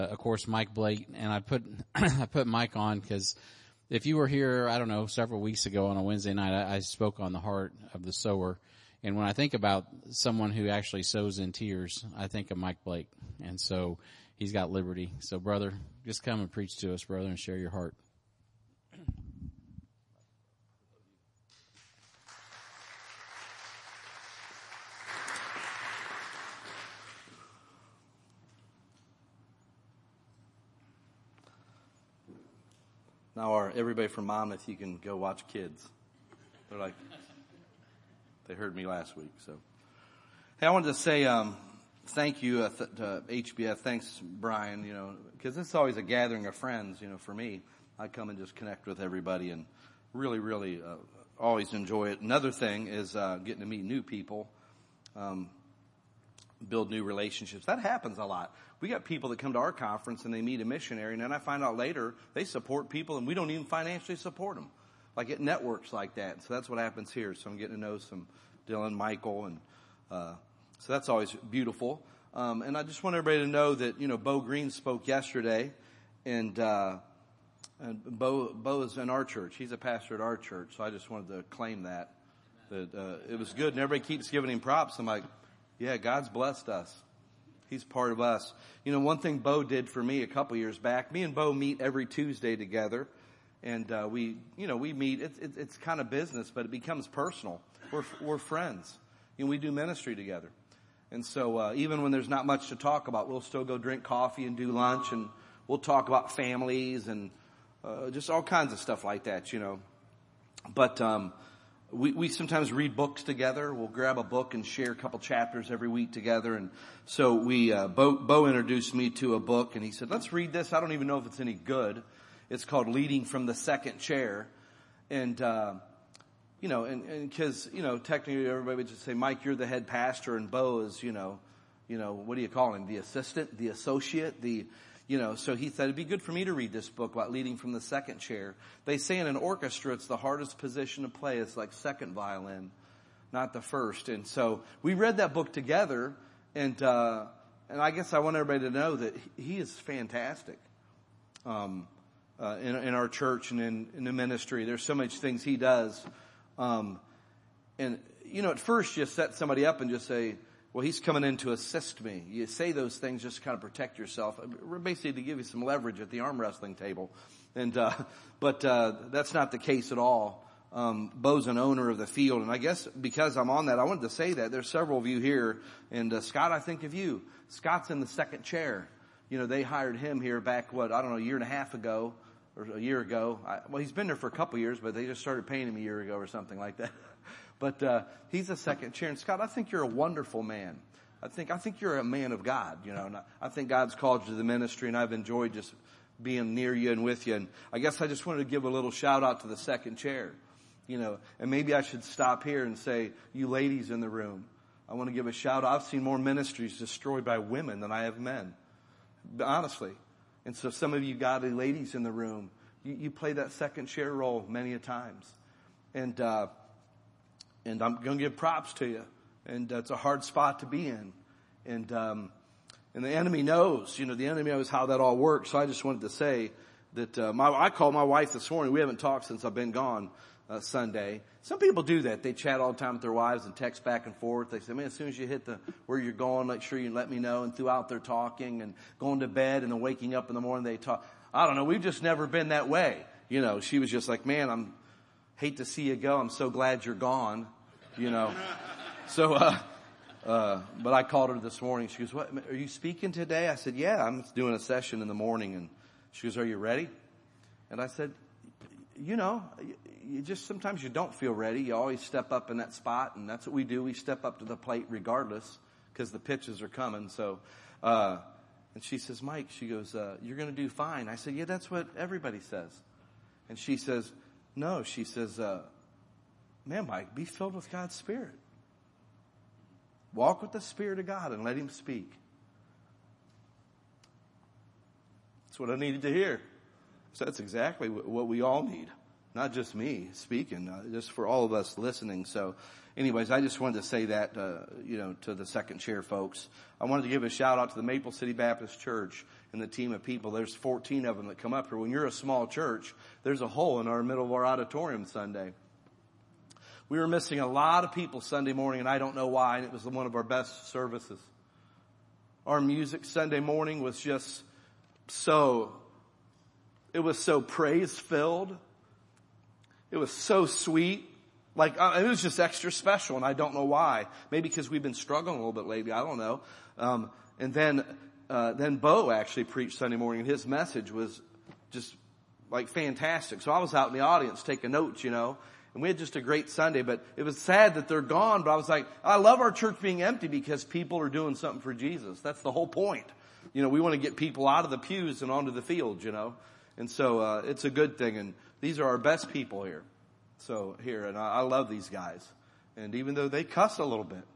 of course, Mike Blake, and I put I put Mike on because if you were here, I don't know, several weeks ago on a Wednesday night, I spoke on the heart of the sower. And when I think about someone who actually sows in tears, I think of Mike Blake. And so he's got liberty. So, brother, just come and preach to us, brother, and share your heart. Now, everybody from Monmouth, you can go watch kids. They're like, they heard me last week. So, hey, I wanted to say thank you to HBF. Thanks, Brian. Because it's always a gathering of friends. For me, I come and just connect with everybody, and really, really always enjoy it. Another thing is getting to meet new people, build new relationships. That happens a lot. We got people that come to our conference and they meet a missionary, and then I find out later they support people and we don't even financially support them. Like it networks like that. So that's what happens here. So I'm getting to know some Dylan, Michael, and so that's always beautiful. And I just want everybody to know that, Bo Green spoke yesterday, and Bo is in our church. He's a pastor at our church. So I just wanted to claim that it was good. And everybody keeps giving him props. I'm like, yeah, God's blessed us. He's part of us. One thing Bo did for me a couple years back, me and Bo meet every Tuesday together. And, we meet, it's kind of business, but it becomes personal. We're friends. We do ministry together. And so, even when there's not much to talk about, we'll still go drink coffee and do lunch, and we'll talk about families and, just all kinds of stuff like that, But, we sometimes read books together. We'll grab a book and share a couple chapters every week together. And so Bo introduced me to a book, and he said, let's read this. I don't even know if it's any good. It's called Leading from the Second Chair. And, cause, technically everybody would just say, Mike, you're the head pastor, and Bo is, what do you call him? The assistant, the associate, so he said it'd be good for me to read this book about leading from the second chair. They say in an orchestra, it's the hardest position to play. It's like second violin, not the first. And so we read that book together, and I guess I want everybody to know that he is fantastic. In our church and in the ministry, there's so much things he does. At first you set somebody up and just say, well, he's coming in to assist me. You say those things just to kind of protect yourself. Basically to give you some leverage at the arm wrestling table. But that's not the case at all. Bo's an owner of the field. And I guess because I'm on that, I wanted to say that there's several of you here. And, Scott, I think of you. Scott's in the second chair. They hired him here back, a year and a half ago or a year ago. He's been there for a couple of years, but they just started paying him a year ago or something like that. But he's a second chair. And Scott, I think you're a wonderful man. I think you're a man of God, and I think God's called you to the ministry, and I've enjoyed just being near you and with you. And I guess I just wanted to give a little shout out to the second chair, and maybe I should stop here and say, you ladies in the room, I want to give a shout out. I've seen more ministries destroyed by women than I have men, honestly. And so some of you godly ladies in the room, you play that second chair role many a times. And I'm going to give props to you. And it's a hard spot to be in. And the enemy knows, the enemy knows how that all works. So I just wanted to say that, I called my wife this morning. We haven't talked since I've been gone, Sunday. Some people do that. They chat all the time with their wives and text back and forth. They say, man, as soon as you hit where you're going, make sure you let me know. And throughout they're talking and going to bed and then waking up in the morning, they talk. I don't know. We've just never been that way. She was just like, man, hate to see you go. I'm so glad you're gone, So, but I called her this morning. She goes, what, are you speaking today? I said, yeah, I'm doing a session in the morning. And she goes, are you ready? And I said, you just, sometimes you don't feel ready. You always step up in that spot, and that's what we do. We step up to the plate regardless because the pitches are coming. So, and she says, Mike, she goes, you're going to do fine. I said, yeah, that's what everybody says. And she says, no, she says, man, Mike, be filled with God's Spirit. Walk with the Spirit of God and let Him speak. That's what I needed to hear. So that's exactly what we all need. Not just me speaking, just for all of us listening. So anyways, I just wanted to say that, to the second chair folks. I wanted to give a shout out to the Maple City Baptist Church and the team of people. There's 14 of them that come up here. When you're a small church, there's a hole in our middle of our auditorium Sunday. We were missing a lot of people Sunday morning, and I don't know why, and it was one of our best services. Our music Sunday morning was just so praise-filled. It was so sweet. It was just extra special, and I don't know why. Maybe because we've been struggling a little bit lately. I don't know. And then Bo actually preached Sunday morning, and his message was just fantastic. So I was out in the audience taking notes, and we had just a great Sunday. But it was sad that they're gone. But I was like, I love our church being empty because people are doing something for Jesus. That's the whole point. We want to get people out of the pews and onto the field, And so it's a good thing. And these are our best people here. So here, and I love these guys. And even though they cuss a little bit,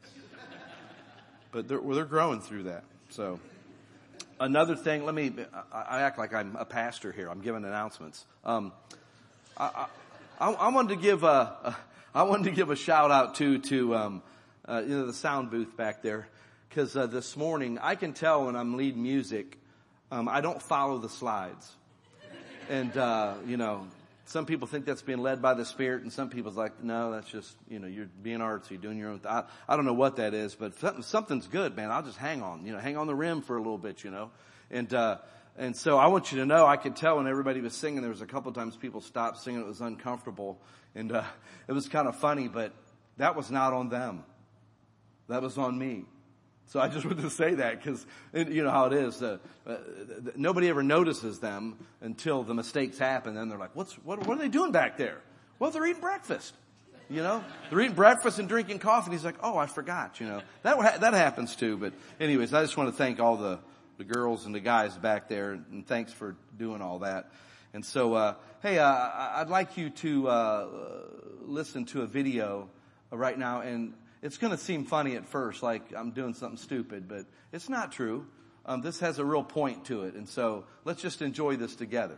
but they're growing through that. So another thing, I act like I'm a pastor here. I'm giving announcements. I wanted to give a shout out to the sound booth back there, because this morning I can tell when I'm leading music, I don't follow the slides, and some people think that's being led by the Spirit, and some people's like, no, that's just, you're being artsy, doing your own thing. I don't know what that is, but something's good, man. I'll just hang on the rim for a little bit, And so I want you to know, I could tell when everybody was singing, there was a couple times people stopped singing. It was uncomfortable, and it was kind of funny, but that was not on them. That was on me. So I just wanted to say that, because you know how it is. Nobody ever notices them until the mistakes happen. Then they're like, what are they doing back there? Well, they're eating breakfast. They're eating breakfast and drinking coffee. And he's like, oh, I forgot. That happens too. But anyways, I just want to thank all the girls and the guys back there, and thanks for doing all that. And so, hey, I'd like you to listen to a video right now, and it's going to seem funny at first, like I'm doing something stupid, but it's not true. This has a real point to it, and so let's just enjoy this together.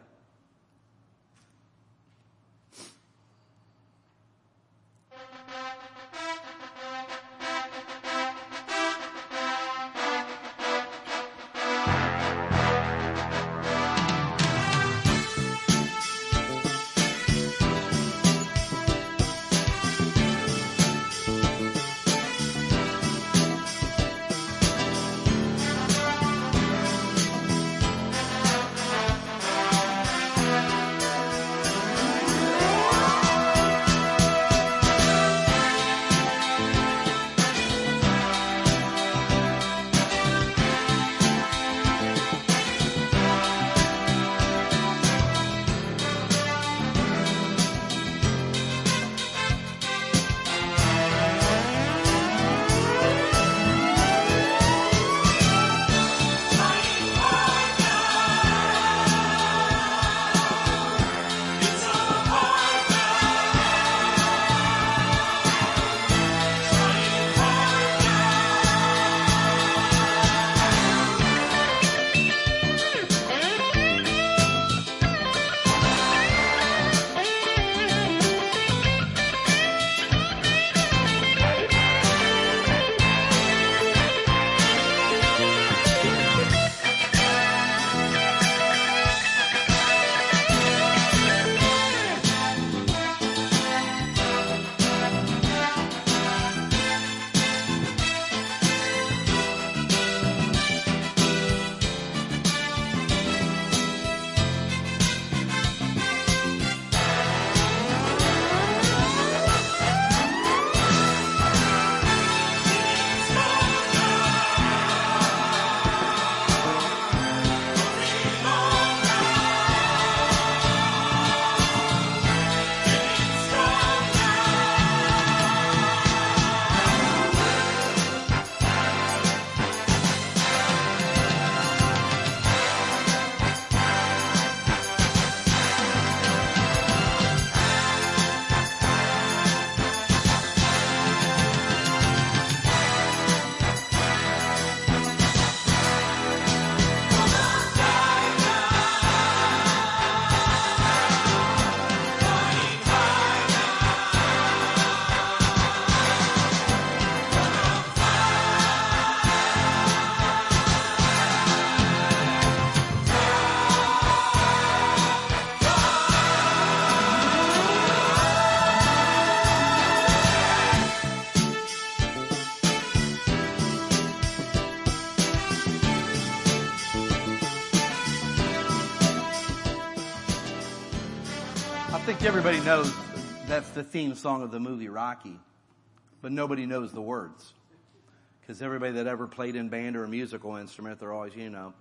think everybody knows that's the theme song of the movie Rocky, but nobody knows the words. Because everybody that ever played in band or a musical instrument, they're always,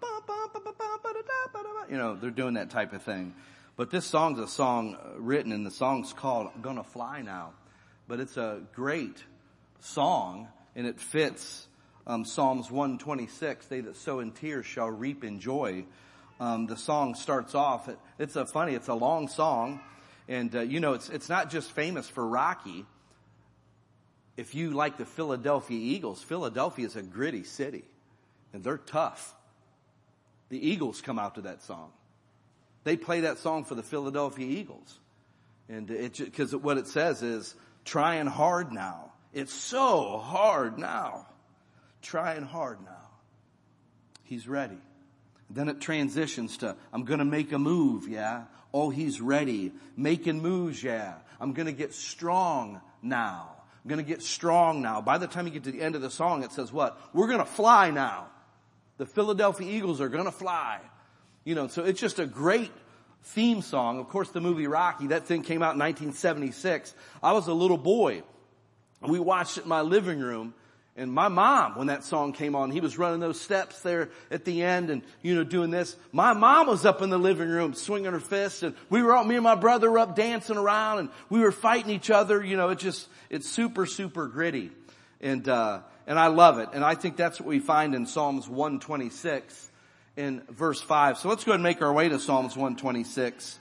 they're doing that type of thing. But this song's a song written, and the song's called Gonna Fly Now. But it's a great song, and it fits Psalms 126, they that sow in tears shall reap in joy. The song starts off, it's a long song, and it's not just famous for Rocky. If you like the Philadelphia Eagles, Philadelphia is a gritty city, and they're tough. The Eagles come out to that song. They play that song for the Philadelphia Eagles. And because what it says is, trying hard now. It's so hard now. Trying hard now. He's ready. Then it transitions to, I'm going to make a move, yeah. Oh, he's ready. Making moves, yeah. I'm going to get strong now. I'm going to get strong now. By the time you get to the end of the song, it says what? We're going to fly now. The Philadelphia Eagles are going to fly. So it's just a great theme song. Of course, the movie Rocky, that thing came out in 1976. I was a little boy. We watched it in my living room. And my mom, when that song came on, he was running those steps there at the end and, doing this. My mom was up in the living room swinging her fists, and me and my brother were up dancing around, and we were fighting each other. It's super, super gritty. And I love it. And I think that's what we find in Psalms 126 in verse 5. So let's go ahead and make our way to Psalms 126.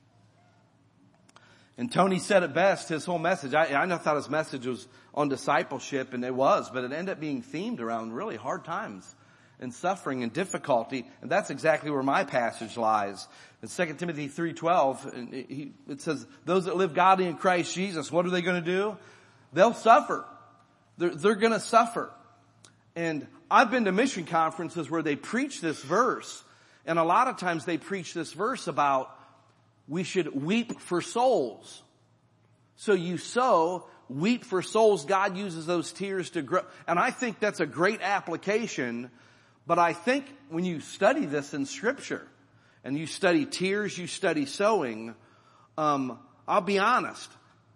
And Tony said it best, his whole message. I thought his message was on discipleship, and it was, but it ended up being themed around really hard times and suffering and difficulty. And that's exactly where my passage lies. In 2 Timothy 3:12, it says, those that live godly in Christ Jesus, what are they going to do? They'll suffer. They're going to suffer. And I've been to mission conferences where they preach this verse, and a lot of times they preach this verse about we should weep for souls. So you sow, weep for souls. God uses those tears to grow. And I think that's a great application. But I think when you study this in Scripture, and you study tears, you study sowing, I'll be honest.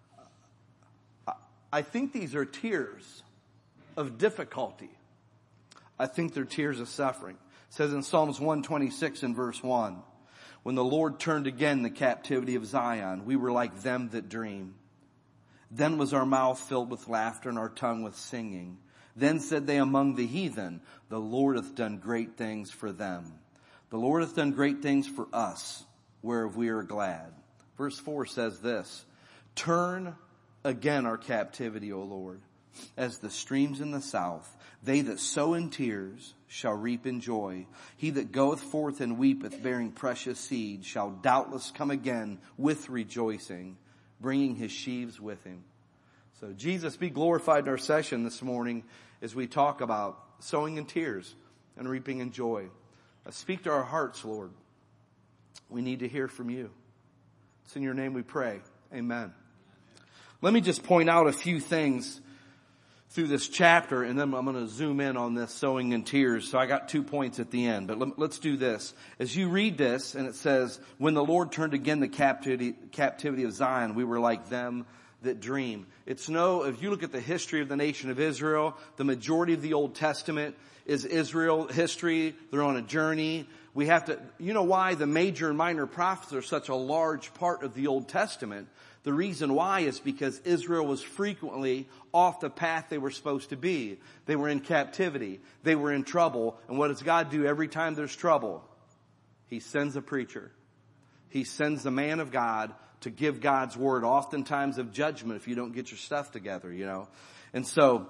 I think these are tears of difficulty. I think they're tears of suffering. It says in Psalms 126 in verse 1, when the Lord turned again the captivity of Zion, we were like them that dream. Then was our mouth filled with laughter and our tongue with singing. Then said they among the heathen, the Lord hath done great things for them. The Lord hath done great things for us, whereof we are glad. Verse 4 says this, turn again our captivity, O Lord, as the streams in the south. They that sow in tears shall reap in joy. He that goeth forth and weepeth, bearing precious seed, shall doubtless come again with rejoicing, bringing his sheaves with him. So Jesus be glorified in our session this morning as we talk about sowing in tears and reaping in joy. Speak to our hearts, Lord. We need to hear from you. It's in your name we pray. Amen. Let me just point out a few things through this chapter, and then I'm going to zoom in on this sowing in tears. So I got 2 points at the end, but let's do this. As you read this, and it says, when the Lord turned again the captivity of Zion, we were like them that dream. If you look at the history of the nation of Israel, the majority of the Old Testament is Israel history. They're on a journey. You know why the major and minor prophets are such a large part of the Old Testament? The reason why is because Israel was frequently off the path they were supposed to be. They were in captivity. They were in trouble. And what does God do every time there's trouble? He sends a preacher. He sends the man of God to give God's word, oftentimes of judgment if you don't get your stuff together, And so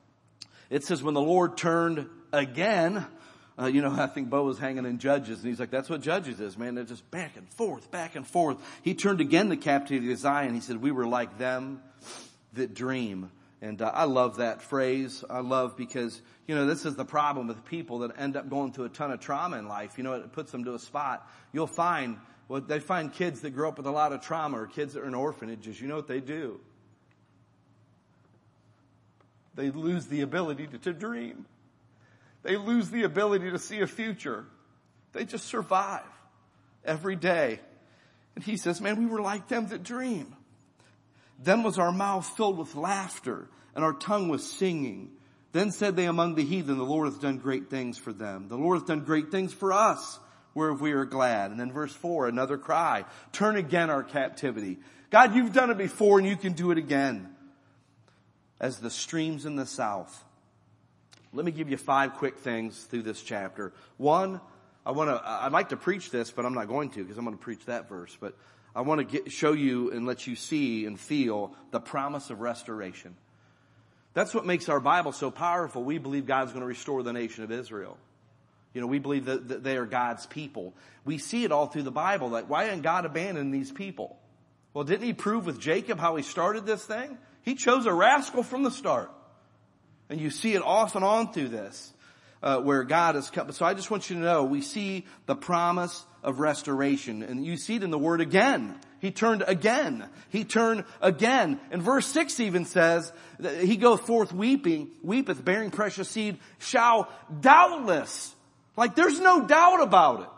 it says when the Lord turned again, I think Bo was hanging in Judges, and he's like, that's what Judges is, man. They're just back and forth, back and forth. He turned again the captivity of Zion. He said, we were like them that dream. And I love that phrase. I love because, this is the problem with people that end up going through a ton of trauma in life. It puts them to a spot. You'll find, they find kids that grow up with a lot of trauma or kids that are in orphanages. You know what they do? They lose the ability to dream. They lose the ability to see a future. They just survive every day. And he says, man, we were like them that dream. Then was our mouth filled with laughter, and our tongue was singing. Then said they among the heathen, the Lord hath done great things for them. The Lord hath done great things for us, whereof we are glad. And then verse 4, another cry. Turn again our captivity. God, you've done it before and you can do it again. As the streams in the south. Let me give you 5 quick things through this chapter. One, I'd like to preach this, but I'm not going to because I'm going to preach that verse. But I want to show you and let you see and feel the promise of restoration. That's what makes our Bible so powerful. We believe God's going to restore the nation of Israel. You know, we believe that they are God's people. We see it all through the Bible. Like, why didn't God abandon these people? Well, didn't he prove with Jacob how he started this thing? He chose a rascal from the start. And you see it off and on through this, where God has come. So I just want you to know, we see the promise of restoration. And you see it in the word again. He turned again. He turned again. And verse 6 even says, that he goeth forth weepeth, bearing precious seed, shall doubtless. Like there's no doubt about it.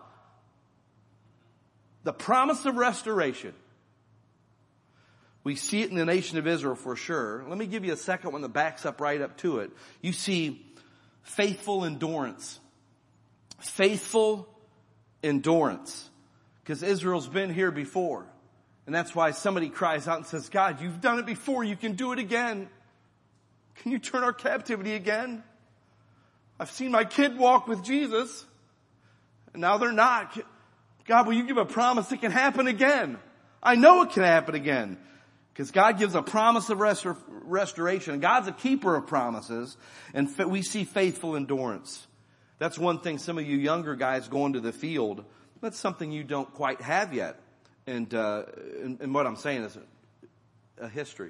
The promise of restoration. We see it in the nation of Israel for sure. Let me give you a second one that backs up right up to it. You see faithful endurance. Faithful endurance. Because Israel's been here before. And that's why somebody cries out and says, God, you've done it before. You can do it again. Can you turn our captivity again? I've seen my kid walk with Jesus. And now they're not. God, will you give a promise that can happen again? I know it can happen again. Because God gives a promise of restoration. God's a keeper of promises. And we see faithful endurance. That's one thing some of you younger guys going to the field, that's something you don't quite have yet. And what I'm saying is a history.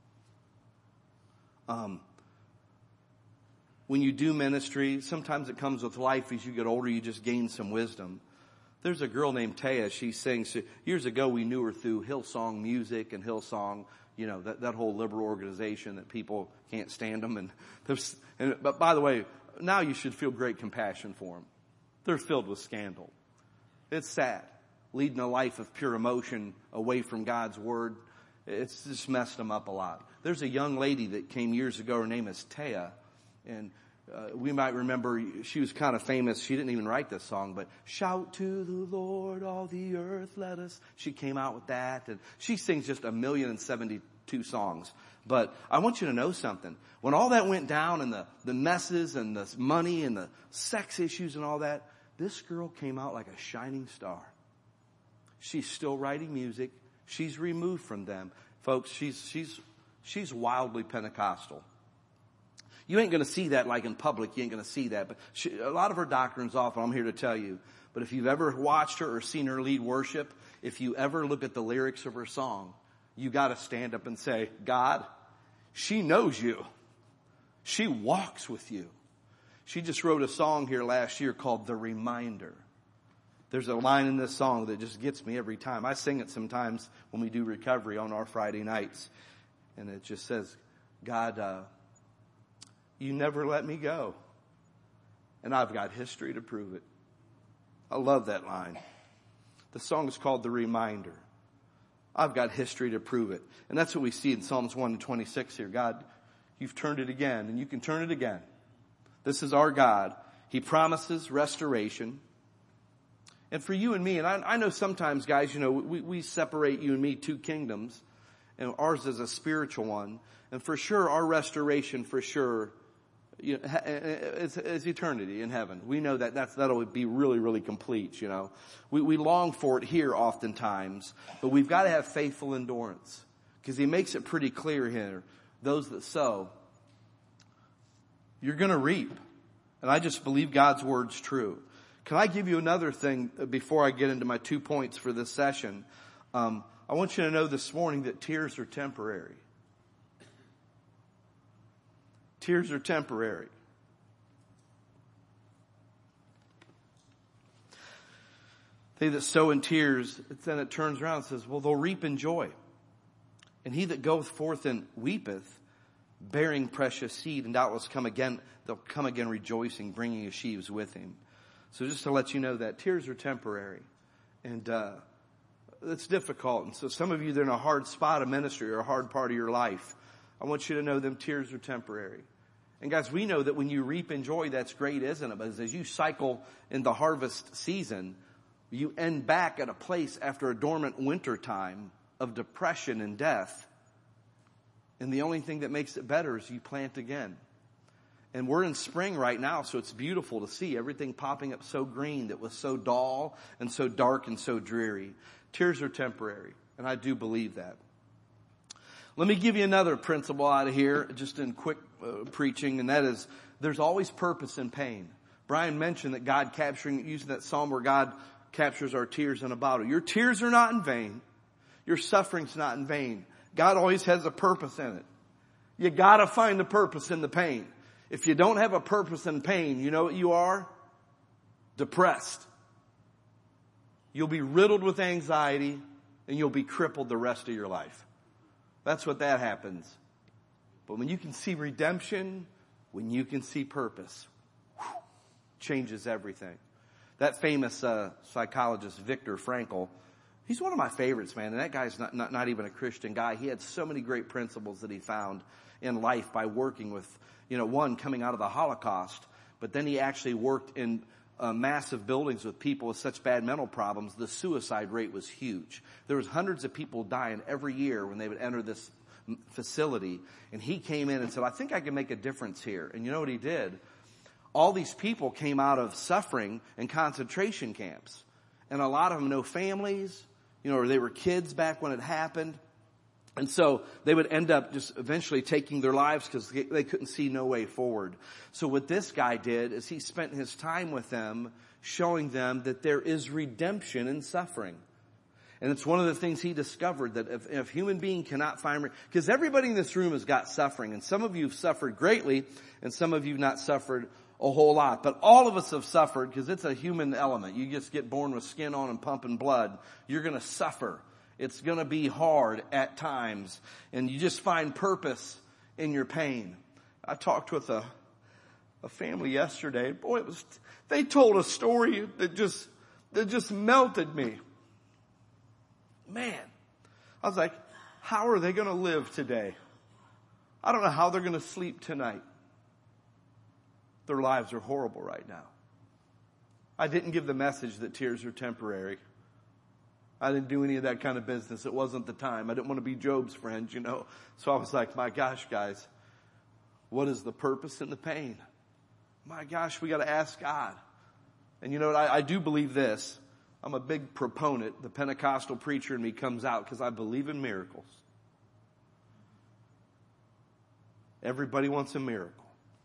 When you do ministry, sometimes it comes with life. As you get older, you just gain some wisdom. There's a girl named Taya. She sings. Years ago, we knew her through Hillsong Music and Hillsong, you know, that whole liberal organization that people can't stand them. But by the way, now you should feel great compassion for them. They're filled with scandal. It's sad. Leading a life of pure emotion away from God's word. It's just messed them up a lot. There's a young lady that came years ago. Her name is Taya. And we might remember she was kind of famous. She didn't even write this song, but shout to the Lord, all the earth, let us. She came out with that. And she sings just 1,072 songs. But I want you to know something. When all that went down and the messes and the money and the sex issues and all that, this girl came out like a shining star. She's still writing music. She's removed from them. Folks, she's wildly Pentecostal. You ain't going to see that like in public. You ain't going to see that. But a lot of her doctrine's off, and I'm here to tell you. But if you've ever watched her or seen her lead worship, if you ever look at the lyrics of her song, you got to stand up and say, God, she knows you. She walks with you. She just wrote a song here last year called The Reminder. There's a line in this song that just gets me every time. I sing it sometimes when we do recovery on our Friday nights. And it just says, God, you never let me go. And I've got history to prove it. I love that line. The song is called The Reminder. I've got history to prove it. And that's what we see in Psalms 1:26 here. God, you've turned it again, and you can turn it again. This is our God. He promises restoration. And for you and me, and I know sometimes, guys, you know, we separate you and me two kingdoms, and ours is a spiritual one. And for sure, our restoration, for sure, you know, it's eternity in heaven. We know that'll be really, really complete, you know. We long for it here oftentimes, but we've got to have faithful endurance. Because he makes it pretty clear here. Those that sow, you're going to reap. And I just believe God's word's true. Can I give you another thing before I get into my 2 points for this session? I want you to know this morning that tears are temporary. Tears are temporary. They that sow in tears, then it turns around and says, well, they'll reap in joy. And he that goeth forth and weepeth, bearing precious seed, and doubtless they'll come again rejoicing, bringing his sheaves with him. So just to let you know that tears are temporary. And it's difficult. And so some of you, they're in a hard spot of ministry or a hard part of your life. I want you to know them tears are temporary. And guys, we know that when you reap in joy, that's great, isn't it? But as you cycle in the harvest season, you end back at a place after a dormant winter time of depression and death. And the only thing that makes it better is you plant again. And we're in spring right now, so it's beautiful to see everything popping up so green that was so dull and so dark and so dreary. Tears are temporary, and I do believe that. Let me give you another principle out of here, just in quick preaching, and that is there's always purpose in pain. Brian mentioned that God using that psalm where God captures our tears in a bottle. Your tears are not in vain. Your suffering's not in vain. God always has a purpose in it. You gotta find the purpose in the pain. If you don't have a purpose in pain, you know what you are? Depressed. You'll be riddled with anxiety and you'll be crippled the rest of your life. That's what that happens. But when you can see redemption, when you can see purpose, changes everything. That famous psychologist, Viktor Frankl, he's one of my favorites, man. And that guy's not even a Christian guy. He had so many great principles that he found in life by working with, one coming out of the Holocaust, but then he actually worked in massive buildings with people with such bad mental problems. The suicide rate was huge. There was hundreds of people dying every year when they would enter this facility. And he came in and said, I think I can make a difference here. And you know what he did? All these people came out of suffering and concentration camps. And a lot of them no families, or they were kids back when it happened. And so they would end up just eventually taking their lives because they couldn't see no way forward. So what this guy did is he spent his time with them, showing them that there is redemption in suffering. And it's one of the things he discovered, that if a human being cannot find, because everybody in this room has got suffering, and some of you have suffered greatly, and some of you have not suffered a whole lot. But all of us have suffered because it's a human element. You just get born with skin on and pumping blood. You're going to suffer. It's going to be hard at times, and you just find purpose in your pain. I talked with a family yesterday. Boy, they told a story that just melted me. Man, I was like, how are they going to live today? I don't know how they're going to sleep tonight. Their lives are horrible right now. I didn't give the message that tears are temporary. I didn't do any of that kind of business. It wasn't the time. I didn't want to be Job's friend, So I was like, my gosh, guys, what is the purpose in the pain? My gosh, we got to ask God. And you know what? I do believe this. I'm a big proponent. The Pentecostal preacher in me comes out because I believe in miracles. Everybody wants a miracle.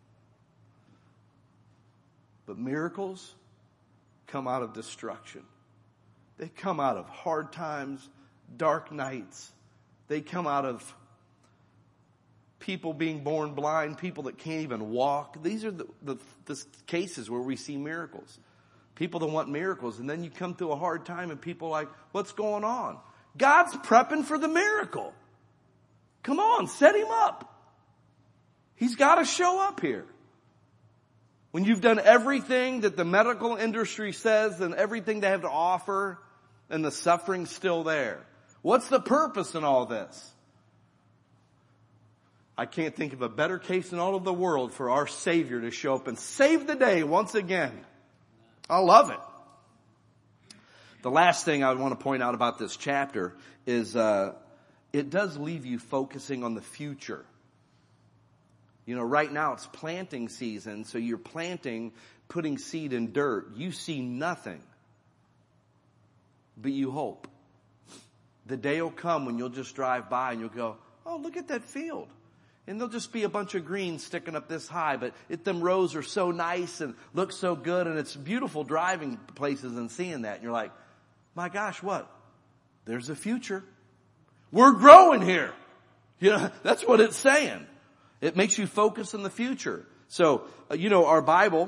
But miracles come out of destruction. They come out of hard times, dark nights. They come out of people being born blind, people that can't even walk. These are the cases where we see miracles. People that want miracles, and then you come through a hard time and people are like, what's going on? God's prepping for the miracle. Come on, set him up. He's got to show up here. When you've done everything that the medical industry says and everything they have to offer, and the suffering's still there. What's the purpose in all this? I can't think of a better case in all of the world for our Savior to show up and save the day once again. I love it. The last thing I want to point out about this chapter is it does leave you focusing on the future. Right now it's planting season, so you're planting, putting seed in dirt. You see nothing, but you hope. The day will come when you'll just drive by and you'll go, oh, look at that field. And there'll just be a bunch of greens sticking up this high, but them rows are so nice and look so good, and it's beautiful driving places and seeing that. And you're like, my gosh, what? There's a future. We're growing here. That's what it's saying. It makes you focus on the future. So, our Bible,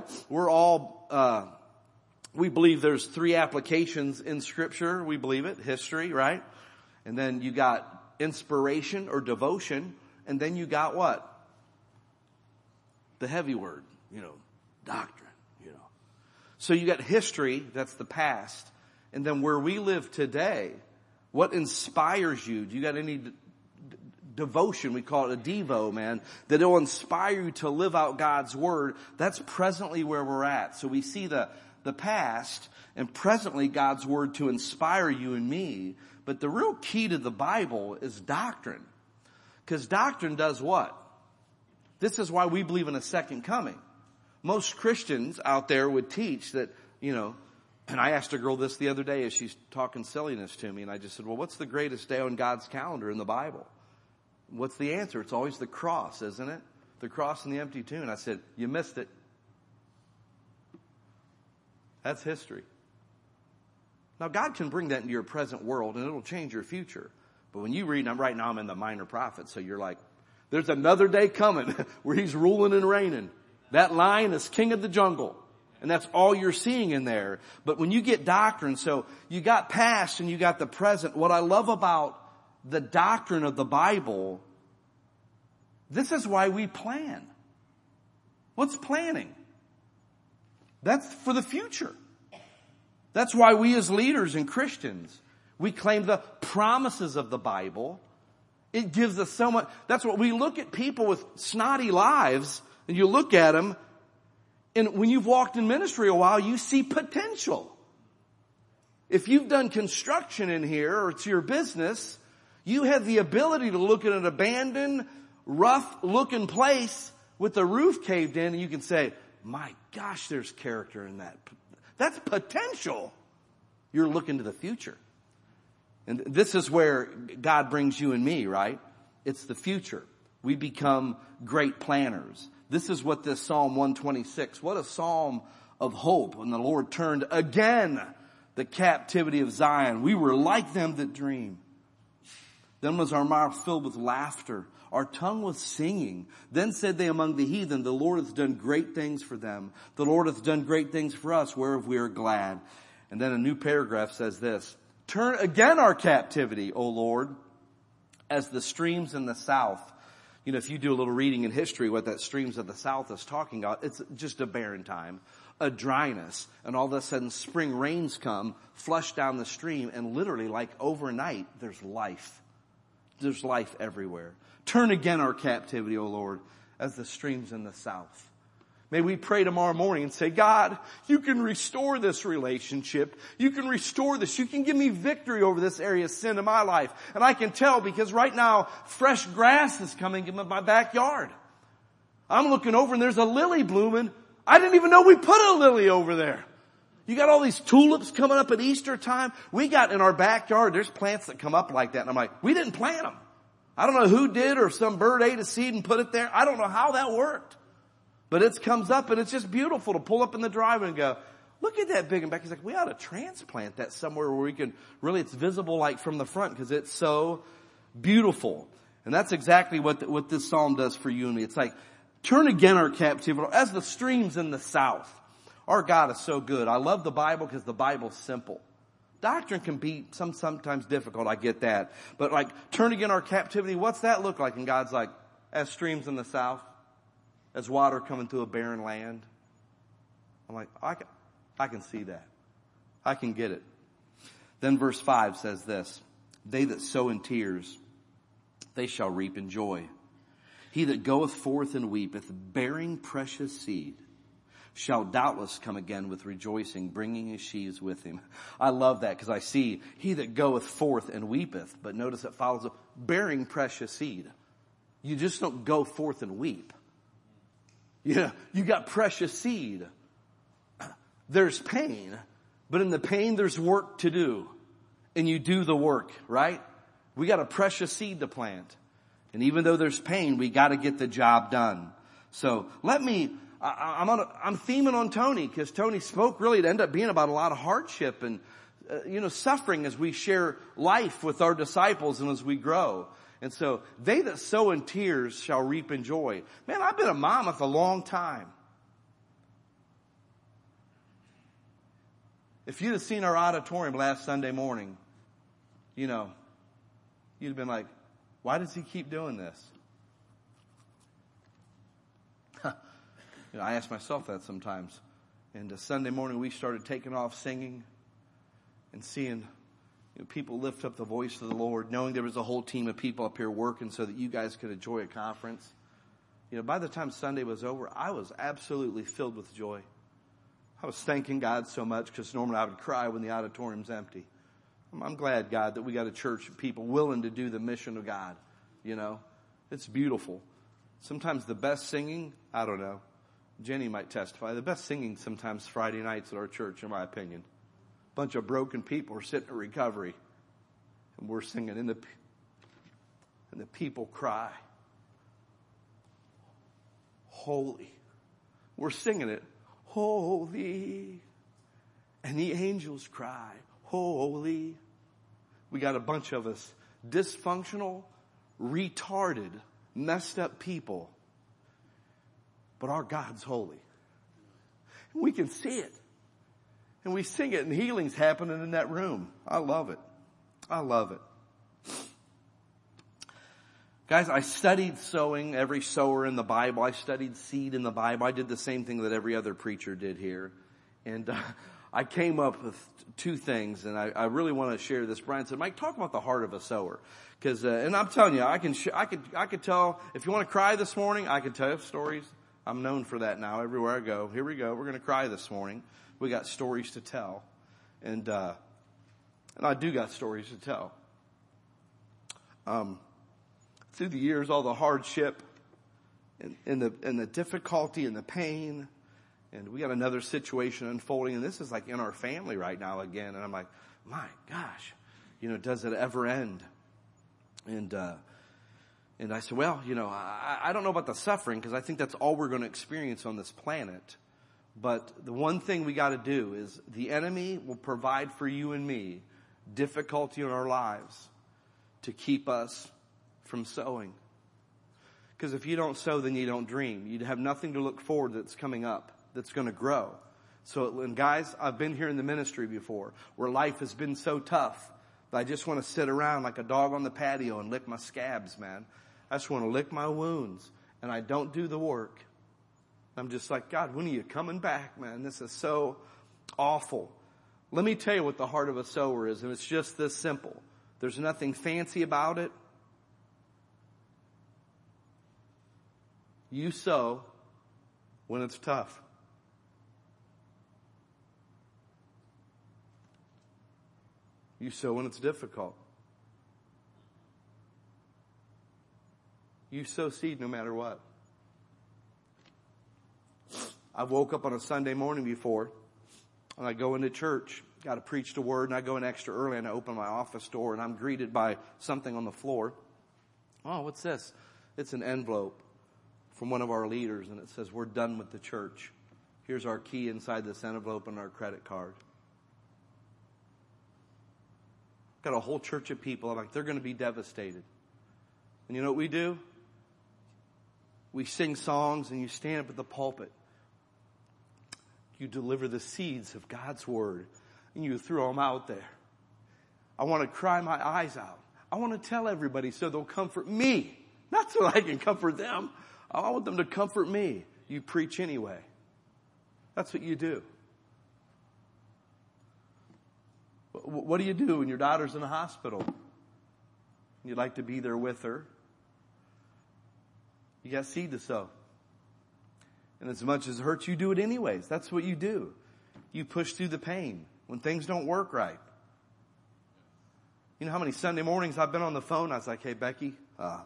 we believe there's 3 applications in Scripture. We believe it. History, right? And then you got inspiration or devotion. And then you got what? The heavy word, doctrine, So you got history, that's the past. And then where we live today, What inspires you? Do you got any devotion? We call it a devo, man, that it'll inspire you to live out God's word. That's presently where we're at. So we see the past and presently God's word to inspire you and me. But the real key to the Bible is doctrine. Because doctrine does what? This is why we believe in a second coming. Most Christians out there would teach that, and I asked a girl this the other day as she's talking silliness to me, and I just said, well, what's the greatest day on God's calendar in the Bible? What's the answer? It's always the cross, isn't it? The cross and the empty tomb. I said, you missed it. That's history. Now, God can bring that into your present world, and it'll change your future. But when you read, right now I'm in the Minor Prophets, so you're like, there's another day coming where he's ruling and reigning. That lion is king of the jungle. And that's all you're seeing in there. But when you get doctrine, so you got past and you got the present. What I love about the doctrine of the Bible, this is why we plan. What's planning? That's for the future. That's why we as leaders and Christians, we claim the promises of the Bible. It gives us so much. That's what we look at people with snotty lives, and you look at them, and when you've walked in ministry a while, you see potential. If you've done construction in here, or it's your business, you have the ability to look at an abandoned, rough-looking place with the roof caved in, and you can say, my gosh, there's character in that. That's potential. You're looking to the future. And this is where God brings you and me, right? It's the future. We become great planners. This is what this Psalm 126, what a psalm of hope when the Lord turned again the captivity of Zion. We were like them that dream. Then was our mouth filled with laughter. Our tongue was singing. Then said they among the heathen, the Lord hath done great things for them. The Lord hath done great things for us, whereof we are glad. And then a new paragraph says this, turn again our captivity, O Lord, as the streams in the south. If you do a little reading in history, what that streams of the south is talking about, it's just a barren time, a dryness, and all of a sudden spring rains come, flush down the stream, and literally like overnight, there's life. There's life everywhere. Turn again our captivity, O Lord, as the streams in the south. May we pray tomorrow morning and say, God, you can restore this relationship. You can restore this. You can give me victory over this area of sin in my life. And I can tell because right now, fresh grass is coming in my backyard. I'm looking over and there's a lily blooming. I didn't even know we put a lily over there. You got all these tulips coming up at Easter time. We got in our backyard, there's plants that come up like that. And I'm like, we didn't plant them. I don't know who did or if some bird ate a seed and put it there. I don't know how that worked. But it comes up and it's just beautiful to pull up in the driveway and go, look at that big and back. He's like, we ought to transplant that somewhere where we can really, it's visible like from the front because it's so beautiful. And that's exactly what this psalm does for you and me. It's like, turn again our captivity as the streams in the south. Our God is so good. I love the Bible because the Bible's simple. Doctrine can be sometimes difficult. I get that. But like, turn again our captivity. What's that look like? And God's like, as streams in the south. As water coming through a barren land. I'm like, I can see that. I can get it. Then verse 5 says this, they that sow in tears, they shall reap in joy. He that goeth forth and weepeth, bearing precious seed, shall doubtless come again with rejoicing, bringing his sheaves with him. I love that because I see he that goeth forth and weepeth, but notice it follows up, bearing precious seed. You just don't go forth and weep. Yeah, you got precious seed. There's pain, but in the pain there's work to do. And you do the work, right? We got a precious seed to plant. And even though there's pain, we got to get the job done. So I'm theming on Tony because Tony spoke really to end up being about a lot of hardship and, suffering as we share life with our disciples and as we grow. And so, they that sow in tears shall reap in joy. Man, I've been a mama for a long time. If you'd have seen our auditorium last Sunday morning, you'd have been like, why does he keep doing this? I ask myself that sometimes. And Sunday morning we started taking off singing and seeing people lift up the voice of the Lord, knowing there was a whole team of people up here working so that you guys could enjoy a conference. By the time Sunday was over, I was absolutely filled with joy. I was thanking God so much because normally I would cry when the auditorium's empty. I'm glad, God, that we got a church of people willing to do the mission of God. It's beautiful. Sometimes the best singing, I don't know, Jenny might testify, the best singing sometimes Friday nights at our church, in my opinion. A bunch of broken people are sitting in recovery, and we're singing, and the people cry, holy. We're singing it, holy. And the angels cry, holy. We got a bunch of us dysfunctional, retarded, messed up people. But our God's holy. And we can see it. And we sing it, and healing's happening in that room. I love it. I love it. Guys, I studied sowing, every sower in the Bible. I studied seed in the Bible. I did the same thing that every other preacher did here. And I came up with two things, and I really want to share this. Brian said, Mike, talk about the heart of a sower. Because, and I'm telling you, I could tell, if you want to cry this morning, I could tell you stories. I'm known for that now everywhere I go. Here we go. We're going to cry this morning. We got stories to tell. And I do got stories to tell. Through the years, all the hardship and the difficulty and the pain, and we got another situation unfolding, and this is like in our family right now again. And I'm like, my gosh, does it ever end? And I said, well, I don't know about the suffering, because I think that's all we're going to experience on this planet. But the one thing we got to do is the enemy will provide for you and me difficulty in our lives to keep us from sowing. Because if you don't sow, then you don't dream. You'd have nothing to look forward that's coming up, that's going to grow. So, and guys, I've been here in the ministry before where life has been so tough that I just want to sit around like a dog on the patio and lick my scabs, man. I just want to lick my wounds, and I don't do the work. I'm just like, God, when are you coming back, man? This is so awful. Let me tell you what the heart of a sower is, and it's just this simple. There's nothing fancy about it. You sow when it's tough. You sow when it's difficult. You sow seed no matter what. I woke up on a Sunday morning before, and I go into church, got to preach the word, and I go in extra early, and I open my office door, and I'm greeted by something on the floor. Oh, what's this? It's an envelope from one of our leaders, and it says, we're done with the church. Here's our key inside this envelope and our credit card. Got a whole church of people. I'm like, they're going to be devastated. And you know what we do? We sing songs, and you stand up at the pulpit. You deliver the seeds of God's word, and you throw them out there. I want to cry my eyes out. I want to tell everybody so they'll comfort me, not so I can comfort them. I want them to comfort me. You preach anyway. That's what you do. What do you do when your daughter's in the hospital? You'd like to be there with her. You got seed to sow. And as much as it hurts, you do it anyways. That's what you do. You push through the pain when things don't work right. You know how many Sunday mornings I've been on the phone? I was like, hey, Becky, I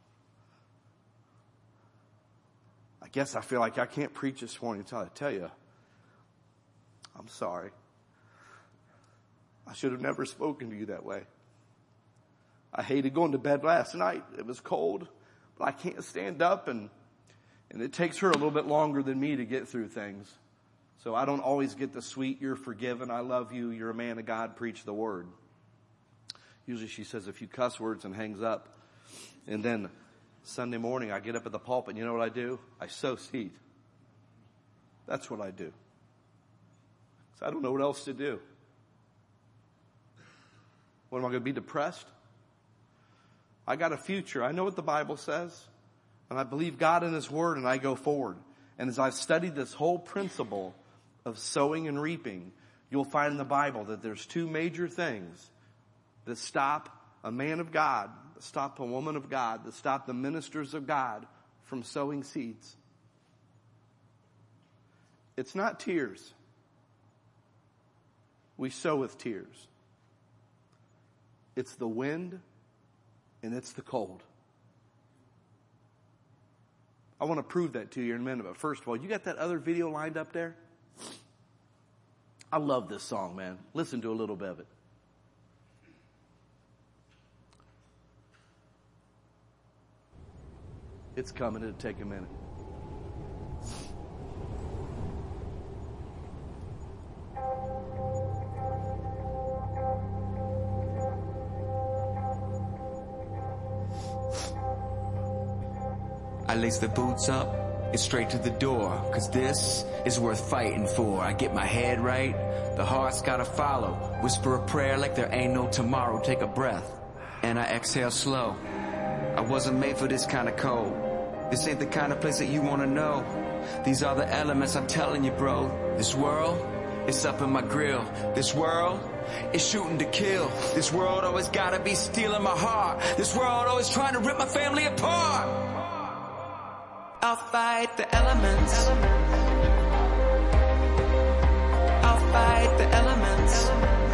guess I feel like I can't preach this morning until I tell you, I'm sorry. I should have never spoken to you that way. I hated going to bed last night. It was cold, but I can't stand up, and it takes her a little bit longer than me to get through things. So I don't always get the sweet, you're forgiven, I love you, you're a man of God, preach the word. Usually she says a few cuss words and hangs up. And then Sunday morning I get up at the pulpit, and you know what I do? I sow seed. That's what I do. So I don't know what else to do. What, am I going to be depressed? I got a future. I know what the Bible says. And I believe God in His Word, and I go forward. And as I've studied this whole principle of sowing and reaping, you'll find in the Bible that there's two major things that stop a man of God, that stop a woman of God, that stop the ministers of God from sowing seeds. It's not tears. We sow with tears. It's the wind and it's the cold. I want to prove that to you in a minute, but first of all, you got that other video lined up there? I love this song, man. Listen to a little bit of it. It's coming. It'll take a minute. I lace the boots up and straight to the door, 'cause this is worth fighting for. I get my head right, the heart's gotta follow. Whisper a prayer like there ain't no tomorrow. Take a breath, and I exhale slow. I wasn't made for this kind of cold. This ain't the kind of place that you wanna know. These are the elements, I'm telling you, bro. This world, it's up in my grill. This world is shooting to kill. This world always gotta be stealing my heart. This world always trying to rip my family apart. I'll fight the elements. I'll fight the elements.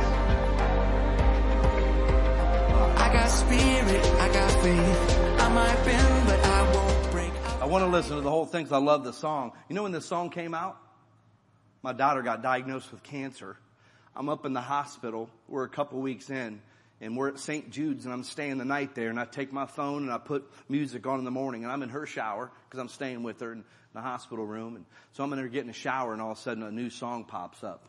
I got spirit, I got faith. I might bend, but I won't break. I want to listen to the whole thing because I love the song. You know when this song came out? My daughter got diagnosed with cancer. I'm up in the hospital. We're a couple weeks in. And we're at St. Jude's and I'm staying the night there, and I take my phone and I put music on in the morning, and I'm in her shower because I'm staying with her in the hospital room. And so I'm in there getting a shower, and all of a sudden a new song pops up.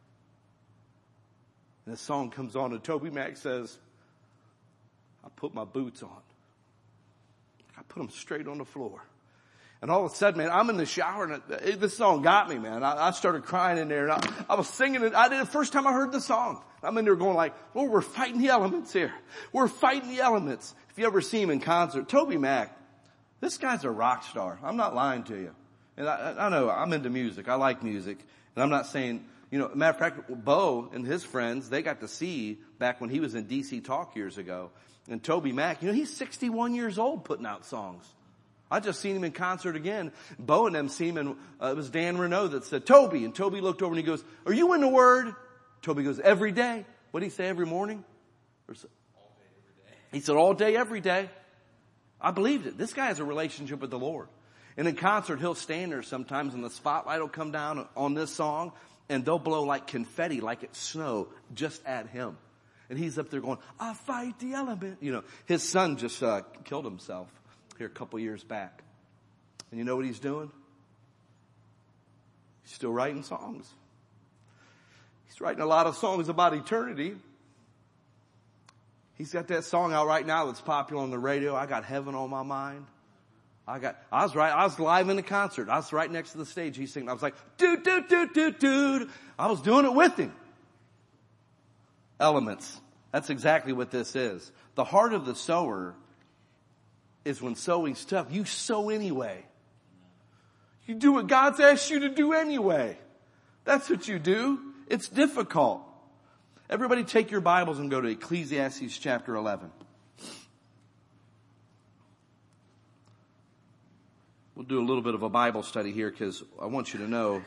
And the song comes on and Toby Mac says, I put my boots on. I put them straight on the floor. And all of a sudden, man, I'm in the shower, and this song got me, man. I started crying in there, and I was singing it. I did it the first time I heard the song. I'm in there going like, Lord, we're fighting the elements here. We're fighting the elements. If you ever see him in concert, Toby Mac, this guy's a rock star. I'm not lying to you. And I know I'm into music. I like music. And I'm not saying, matter of fact, Bo and his friends, they got to see back when he was in DC Talk years ago. And Toby Mac, he's 61 years old putting out songs. I just seen him in concert again. Bo and them seen him, and it was Dan Renault that said, Toby. And Toby looked over and he goes, are you in the Word? Toby goes, every day. What did he say, every morning? All day, every day. He said, all day, every day. I believed it. This guy has a relationship with the Lord. And in concert, he'll stand there sometimes, and the spotlight will come down on this song, and they'll blow like confetti, like it's snow, just at him. And he's up there going, I fight the element. His son just killed himself here a couple years back. And you know what he's doing? He's still writing songs. He's writing a lot of songs about eternity. He's got that song out right now that's popular on the radio. I got heaven on my mind. I was live in the concert. I was right next to the stage. He's singing. I was like, dude, dude, dude, dude, dude. I was doing it with him. Elements. That's exactly what this is. The heart of the sower is when sowing's tough. You sow anyway. You do what God's asked you to do anyway. That's what you do. It's difficult. Everybody take your Bibles and go to Ecclesiastes chapter 11. We'll do a little bit of a Bible study here because I want you to know,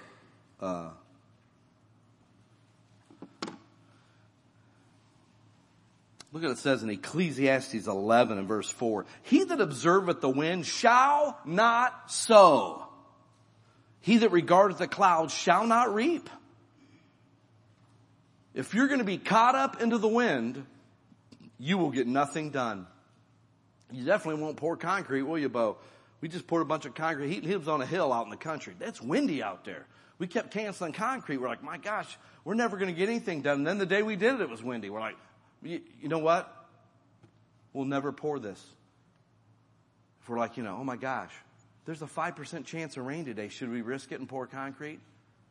look at what it says in Ecclesiastes 11 and verse 4. He that observeth the wind shall not sow. He that regardeth the clouds shall not reap. If you're going to be caught up into the wind, you will get nothing done. You definitely won't pour concrete, will you, Bo? We just poured a bunch of concrete. He lives on a hill out in the country. That's windy out there. We kept canceling concrete. We're like, my gosh, we're never going to get anything done. And then the day we did it, it was windy. We're like, you know what? We'll never pour this. If we're like, oh my gosh, there's a 5% chance of rain today. Should we risk it and pour concrete?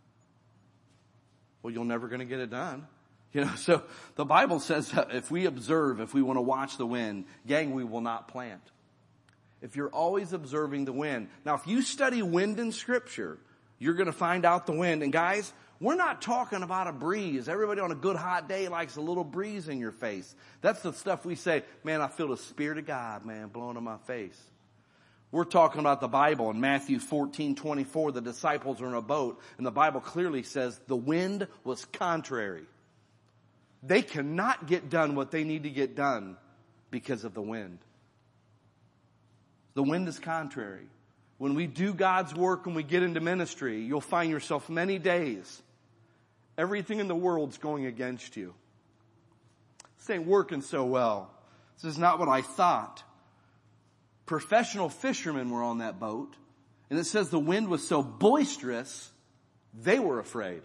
Well, you're never going to get it done. So the Bible says if we observe, if we want to watch the wind, gang, we will not plant. If you're always observing the wind. Now, if you study wind in Scripture, you're going to find out the wind. And guys, We're not talking about a breeze. Everybody on a good hot day likes a little breeze in your face. That's the stuff we say, man, I feel the Spirit of God, man, blowing in my face. We're talking about the Bible. In Matthew 14:24, the disciples are in a boat, and the Bible clearly says the wind was contrary. They cannot get done what they need to get done because of the wind. The wind is contrary. When we do God's work and we get into ministry, you'll find yourself many days, everything in the world's going against you. This ain't working so well. This is not what I thought. Professional fishermen were on that boat, and it says the wind was so boisterous, they were afraid.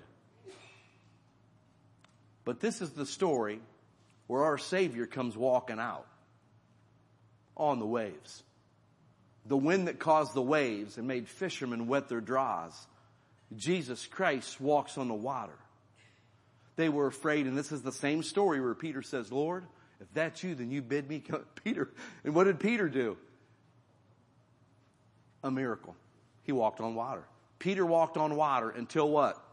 But this is the story where our Savior comes walking out on the waves. The wind that caused the waves and made fishermen wet their draws. Jesus Christ walks on the water. They were afraid, and this is the same story where Peter says, Lord, if that's you, then you bid me come. Peter, and what did Peter do? A miracle. He walked on water. Peter walked on water until what?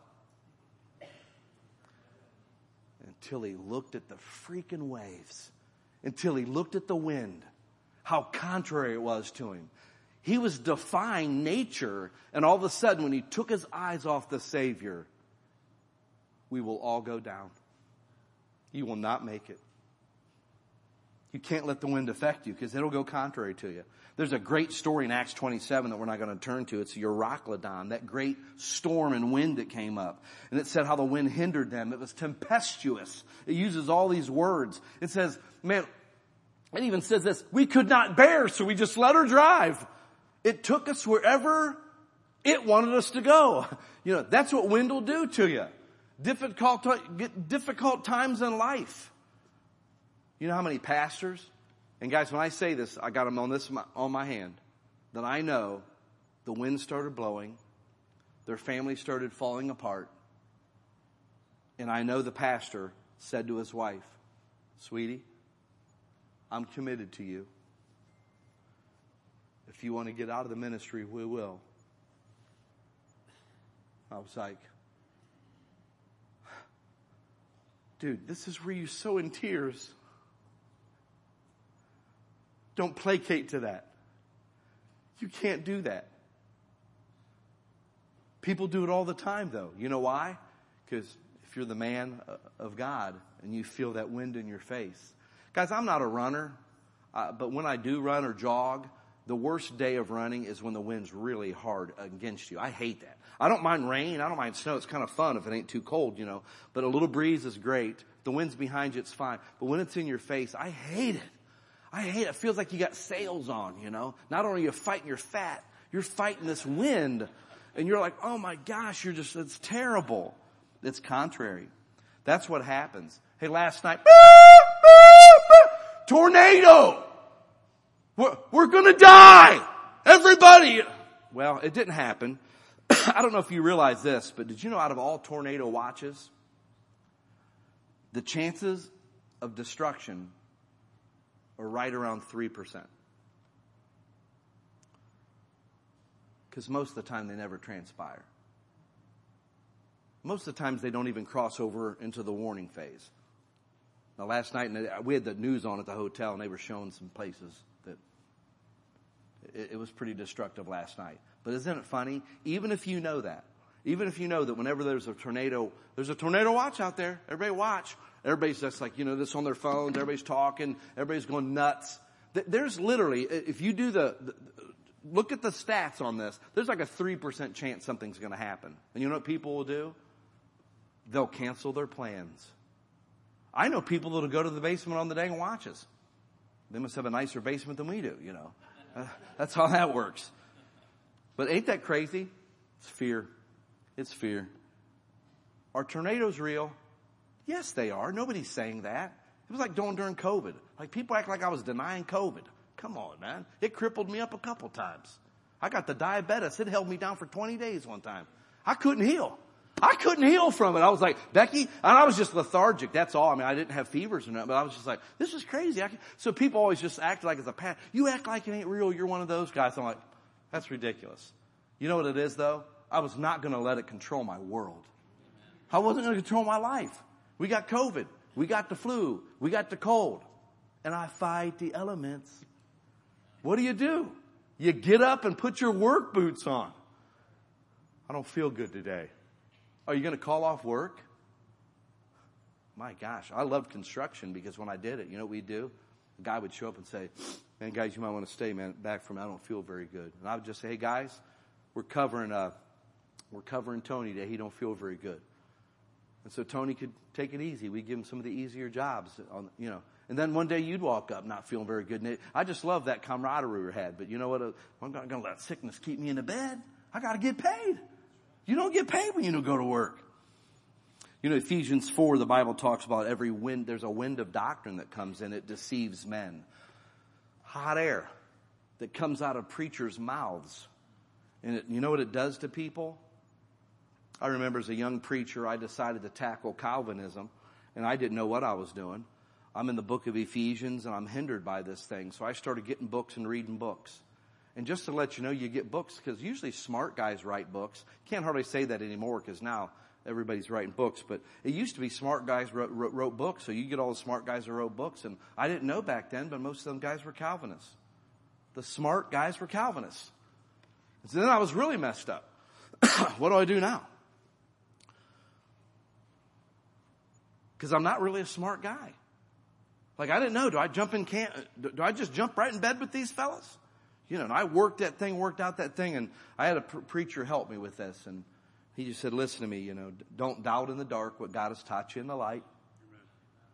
Until he looked at the freaking waves. Until he looked at the wind. How contrary it was to him. He was defying nature, and all of a sudden when he took his eyes off the Savior, we will all go down. You will not make it. You can't let the wind affect you because it'll go contrary to you. There's a great story in Acts 27 that we're not going to turn to. It's Euroclydon, that great storm and wind that came up. And it said how the wind hindered them. It was tempestuous. It uses all these words. It says, man, it even says this, we could not bear, so we just let her drive. It took us wherever it wanted us to go. You know, that's what wind will do to you. Difficult times in life. You know how many pastors, and guys, when I say this, I got them on my hand, that I know the wind started blowing, their family started falling apart, and I know the pastor said to his wife, sweetie, I'm committed to you. If you want to get out of the ministry, we will. I was like, dude, this is where you're so in tears. Don't placate to that. You can't do that. People do it all the time, though. You know why? Because if you're the man of God and you feel that wind in your face. Guys, I'm not a runner, but when I do run or jog, the worst day of running is when the wind's really hard against you. I hate that. I don't mind rain. I don't mind snow. It's kind of fun if it ain't too cold, you know. But a little breeze is great. If the wind's behind you, it's fine. But when it's in your face, I hate it. I hate it. It feels like you got sails on, you know. Not only are you fighting your fat, you're fighting this wind. And you're like, oh my gosh, it's terrible. It's contrary. That's what happens. Hey, last night, tornado! We're gonna die! Everybody! Well, it didn't happen. I don't know if you realize this, but did you know out of all tornado watches, the chances of destruction are right around 3%. Because most of the time they never transpire. Most of the times they don't even cross over into the warning phase. Now last night, we had the news on at the hotel and they were showing some places that it was pretty destructive last night. But isn't it funny? Even if you know that whenever there's a tornado watch out there, everybody watch. Everybody's just like, this on their phones, everybody's talking, everybody's going nuts. There's literally, if you do look at the stats on this, there's like a 3% chance something's going to happen. And you know what people will do? They'll cancel their plans. I know people that'll go to the basement on the dang watches. They must have a nicer basement than we do, That's how that works. But ain't that crazy? It's fear. It's fear. Are tornadoes real? Yes, they are. Nobody's saying that. It was like during COVID. Like people act like I was denying COVID. Come on, man. It crippled me up a couple times. I got the diabetes. It held me down for 20 days one time. I couldn't heal. I couldn't heal from it. I was like, Becky, and I was just lethargic. That's all. I mean, I didn't have fevers or nothing, but I was just like, this is crazy. So people always just act like it's a pat. You act like it ain't real. You're one of those guys. I'm like, that's ridiculous. You know what it is though? I was not going to let it control my world. I wasn't going to control my life. We got COVID. We got the flu. We got the cold. And I fight the elements. What do? You get up and put your work boots on. I don't feel good today. Are you going to call off work? My gosh, I loved construction because when I did it, you know what we'd do? A guy would show up and say, man, guys, you might want to stay, man, back from, I don't feel very good. And I would just say, hey, guys, we're covering Tony today. He don't feel very good. And so Tony could take it easy. We'd give him some of the easier jobs, And then one day you'd walk up not feeling very good. And I just love that camaraderie we had. But you know what? I'm not going to let sickness keep me in the bed. I got to get paid. You don't get paid when you don't go to work. You know, Ephesians 4, the Bible talks about every wind. There's a wind of doctrine that comes in. It deceives men. Hot air that comes out of preachers' mouths. And you know what it does to people? I remember as a young preacher, I decided to tackle Calvinism, and I didn't know what I was doing. I'm in the book of Ephesians, and I'm hindered by this thing. So I started getting books and reading books. And just to let you know, you get books, because usually smart guys write books. Can't hardly say that anymore, because now everybody's writing books. But it used to be smart guys wrote books, so you get all the smart guys that wrote books. And I didn't know back then, but most of them guys were Calvinists. The smart guys were Calvinists. And so then I was really messed up. What do I do now? Because I'm not really a smart guy. Like, I didn't know. Do I just jump right in bed with these fellas? You know, and I worked out that thing, and I had a preacher help me with this, and he just said, listen to me, you know, don't doubt in the dark what God has taught you in the light. Amen.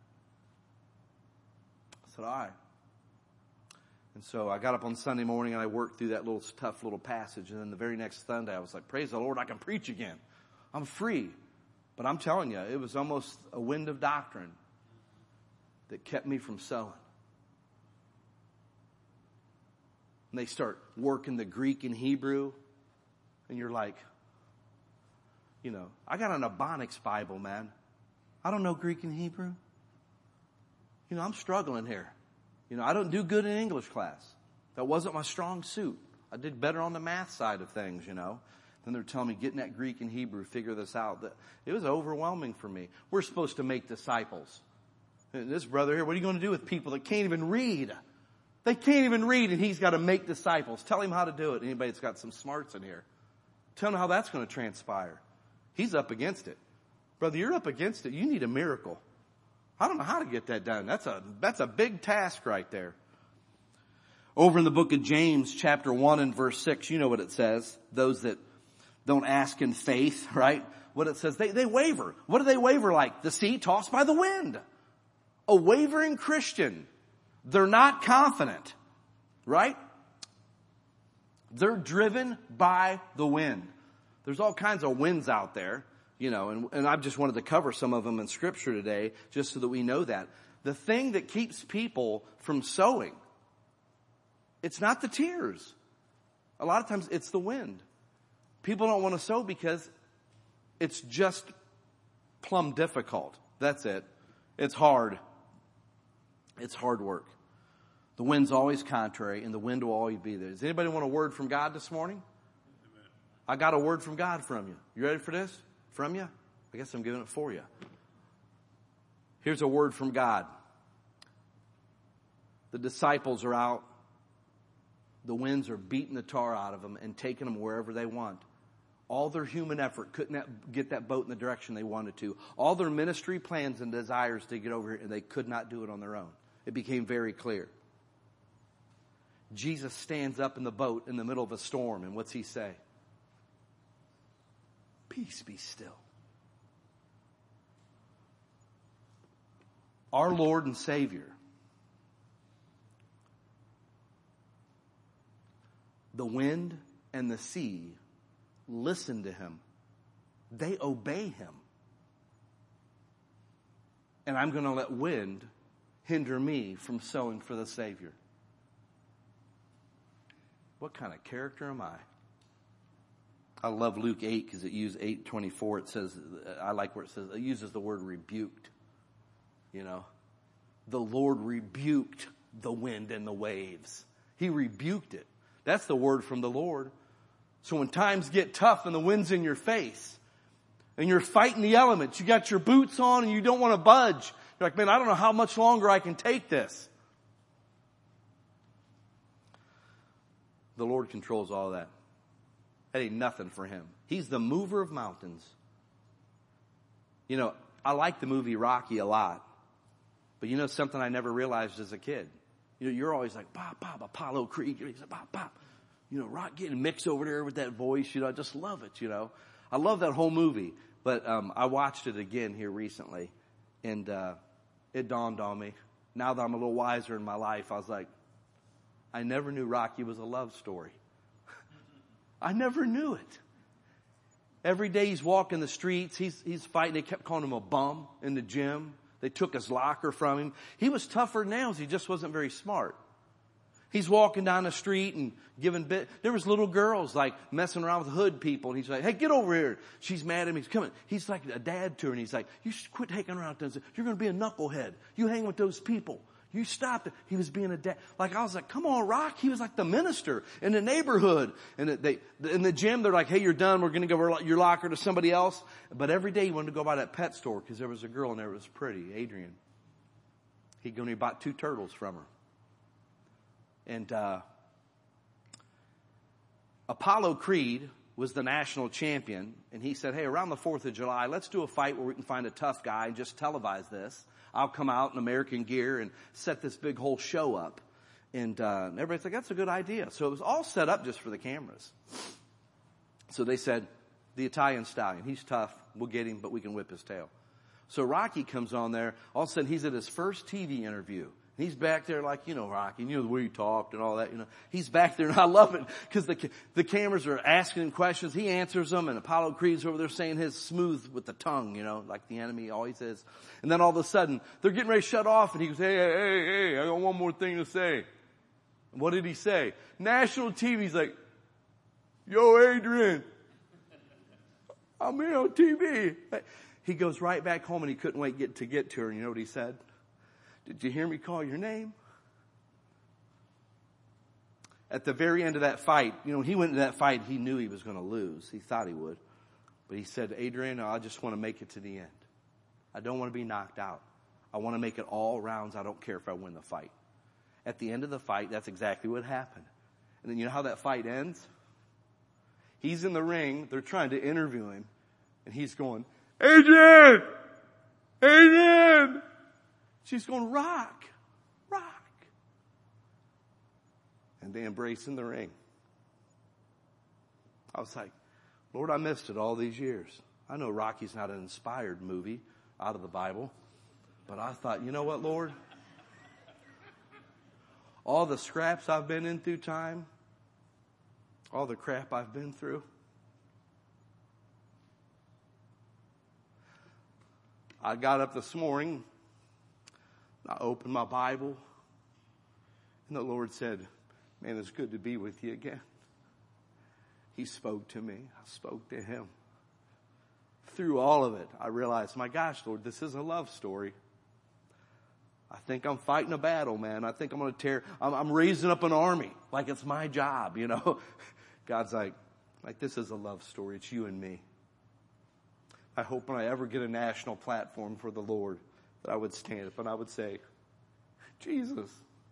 I said, all right. And so I got up on Sunday morning, and I worked through that tough little passage, and then the very next Sunday, I was like, praise the Lord, I can preach again. I'm free. But I'm telling you, it was almost a wind of doctrine that kept me from sowing. And they start working the Greek and Hebrew, and you're like, you know, I got an Ebonics Bible, man. I don't know Greek and Hebrew. You know, I'm struggling here. You know, I don't do good in English class. That wasn't my strong suit. I did better on the math side of things, you know. Then they're telling me, get in that Greek and Hebrew, figure this out. It was overwhelming for me. We're supposed to make disciples. And this brother here, what are you going to do with people that can't even read? They can't even read, and he's got to make disciples. Tell him how to do it. Anybody that's got some smarts in here, tell him how that's going to transpire. He's up against it. Brother, you're up against it. You need a miracle. I don't know how to get that done. That's a big task right there. Over in the book of James, chapter 1 and verse 6, you know what it says. Those that don't ask in faith, right? What it says, they waver. What do they waver like? The sea tossed by the wind. A wavering Christian. They're not confident, right? They're driven by the wind. There's all kinds of winds out there, you know, and I just wanted to cover some of them in Scripture today just so that we know that. The thing that keeps people from sowing, it's not the tears. A lot of times it's the wind. People don't want to sow because it's just plumb difficult. That's it. It's hard. It's hard work. The wind's always contrary, and the wind will always be there. Does anybody want a word from God this morning? Amen. I got a word from God from you. You ready for this? From you? I guess I'm giving it for you. Here's a word from God. The disciples are out. The winds are beating the tar out of them and taking them wherever they want. All their human effort couldn't get that boat in the direction they wanted to. All their ministry plans and desires to get over here, and they could not do it on their own. It became very clear. Jesus stands up in the boat in the middle of a storm, and what's he say? Peace be still. Our Lord and Savior, the wind and the sea listen to him. They obey him. And I'm going to let wind hinder me from sowing for the Savior. What kind of character am I? I love Luke 8 because it uses 8:24. It says, I like where it says, it uses the word rebuked. You know, the Lord rebuked the wind and the waves. He rebuked it. That's the word from the Lord. So when times get tough and the wind's in your face, And you're fighting the elements. You got your boots on and you don't want to budge. You're like, man, I don't know how much longer I can take this. The Lord controls all that. That ain't nothing for him. He's the mover of mountains. You know, I like the movie Rocky a lot. But you know something I never realized as a kid? You know, you're always like, pop, pop, Apollo Creed. You're like, pop, pop. You know, Rock getting mixed over there with that voice. You know, I just love it, you know. I love that whole movie. But I watched it again here recently. And it dawned on me. Now that I'm a little wiser in my life, I was like, I never knew Rocky was a love story. I never knew it. Every day he's walking the streets. He's fighting. They kept calling him a bum in the gym. They took his locker from him. He was tougher than nails. He just wasn't very smart. He's walking down the street and giving there was little girls like messing around with hood people. And he's like, hey, get over here. She's mad at him. He's coming. He's like a dad to her. And he's like, you should quit hanging around. You're going to be a knucklehead. You hang with those people. You stopped it. He was being a dad. Like, I was like, come on, Rock. He was like the minister in the neighborhood. And in the gym, they're like, hey, you're done. We're going to give your locker to somebody else. But every day he wanted to go by that pet store because there was a girl in there that was pretty, Adrian. He'd go and he bought 2 turtles from her. And Apollo Creed was the national champion. And he said, hey, around the 4th of July, let's do a fight where we can find a tough guy and just televise this. I'll come out in American gear and set this big whole show up. And everybody's like, that's a good idea. So it was all set up just for the cameras. So they said, the Italian stallion, he's tough. We'll get him, but we can whip his tail. So Rocky comes on there. All of a sudden, he's at his first TV interview. He's back there like, you know, Rocky, you know, the way he talked and all that, you know. He's back there and I love it because the cameras are asking him questions. He answers them and Apollo Creed's over there saying his smooth with the tongue, you know, like the enemy always is. And then all of a sudden, they're getting ready to shut off and he goes, hey, I got one more thing to say. And what did he say? National TV's like, yo, Adrian, I'm here on TV. He goes right back home and he couldn't wait to get to her. And you know what he said? Did you hear me call your name? At the very end of that fight, you know, when he went into that fight, he knew he was going to lose. He thought he would. But he said, Adrian, I just want to make it to the end. I don't want to be knocked out. I want to make it all rounds. I don't care if I win the fight. At the end of the fight, that's exactly what happened. And then you know how that fight ends? He's in the ring. They're trying to interview him. And he's going, Adrian! Adrian! She's going, Rock. And they embrace in the ring. I was like, Lord, I missed it all these years. I know Rocky's not an inspired movie out of the Bible. But I thought, you know what, Lord? All the scraps I've been in through time, all the crap I've been through, I got up this morning, I opened my Bible, and the Lord said, man, it's good to be with you again. He spoke to me. I spoke to him. Through all of it, I realized, my gosh, Lord, this is a love story. I think I'm fighting a battle, man. I think I'm going to I'm raising up an army like it's my job, you know. God's like this is a love story. It's you and me. I hope when I ever get a national platform for the Lord that I would stand up and I would say, Jesus,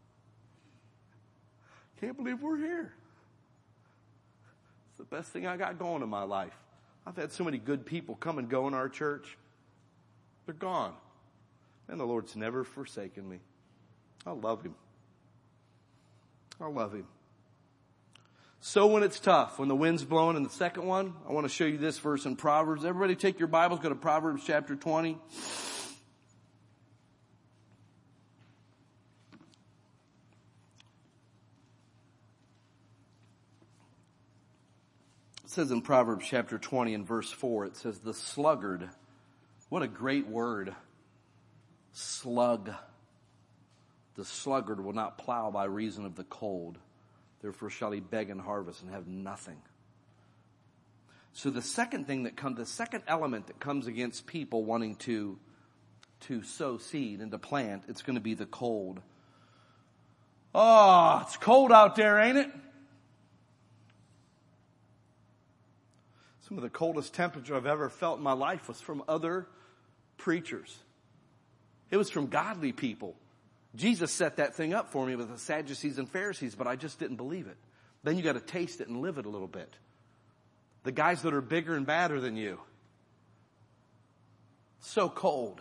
can't believe we're here. It's the best thing I got going in my life. I've had so many good people come and go in our church. They're gone. And the Lord's never forsaken me. I love him. I love him. So when it's tough, when the wind's blowing, and the second one, I want to show you this verse in Proverbs. Everybody take your Bibles, go to Proverbs chapter 20. It says in Proverbs chapter 20 and verse 4, it says, the sluggard, what a great word, slug. The sluggard will not plow by reason of the cold. Therefore shall he beg and harvest and have nothing. So the second element that comes against people wanting to sow seed and to plant, it's going to be the cold. Oh, it's cold out there, ain't it? Some of the coldest temperature I've ever felt in my life was from other preachers. It was from godly people. Jesus set that thing up for me with the Sadducees and Pharisees, but I just didn't believe it. Then you got to taste it and live it a little bit. The guys that are bigger and badder than you. So cold.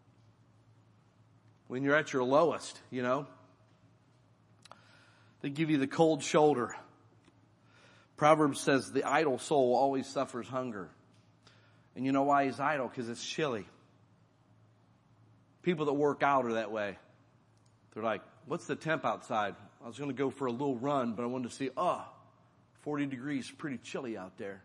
When you're at your lowest, you know. They give you the cold shoulder. Proverbs says the idle soul always suffers hunger. And you know why he's idle? Because it's chilly. People that work out are that way. They're like, what's the temp outside? I was going to go for a little run, but I wanted to see, 40 degrees, pretty chilly out there.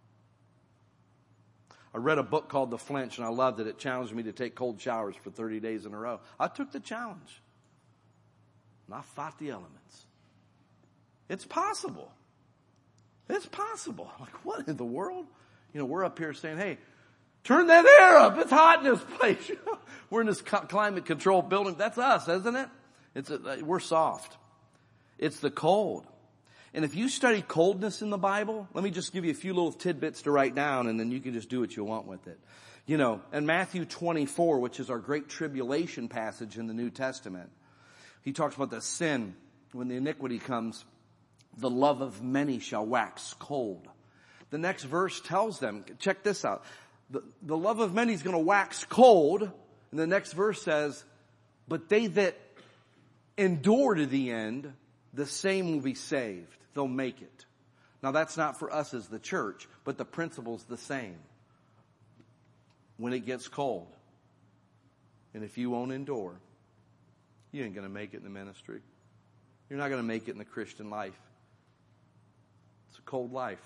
I read a book called The Flinch, and I loved it. It challenged me to take cold showers for 30 days in a row. I took the challenge. And I fought the elements. It's possible. It's possible. Like, what in the world? You know, we're up here saying, hey, turn that air up. It's hot in this place. We're in this climate control building. That's us, isn't it? We're soft. It's the cold. And if you study coldness in the Bible, let me just give you a few little tidbits to write down, and then you can just do what you want with it. You know, in Matthew 24, which is our great tribulation passage in the New Testament, he talks about the sin. When the iniquity comes, the love of many shall wax cold. The next verse tells them, check this out. The love of many is going to wax cold. And the next verse says, but they that endure to the end, the same will be saved. They'll make it. Now that's not for us as the church, but the principle's the same. When it gets cold, and if you won't endure, you ain't going to make it in the ministry. You're not going to make it in the Christian life. It's a cold life.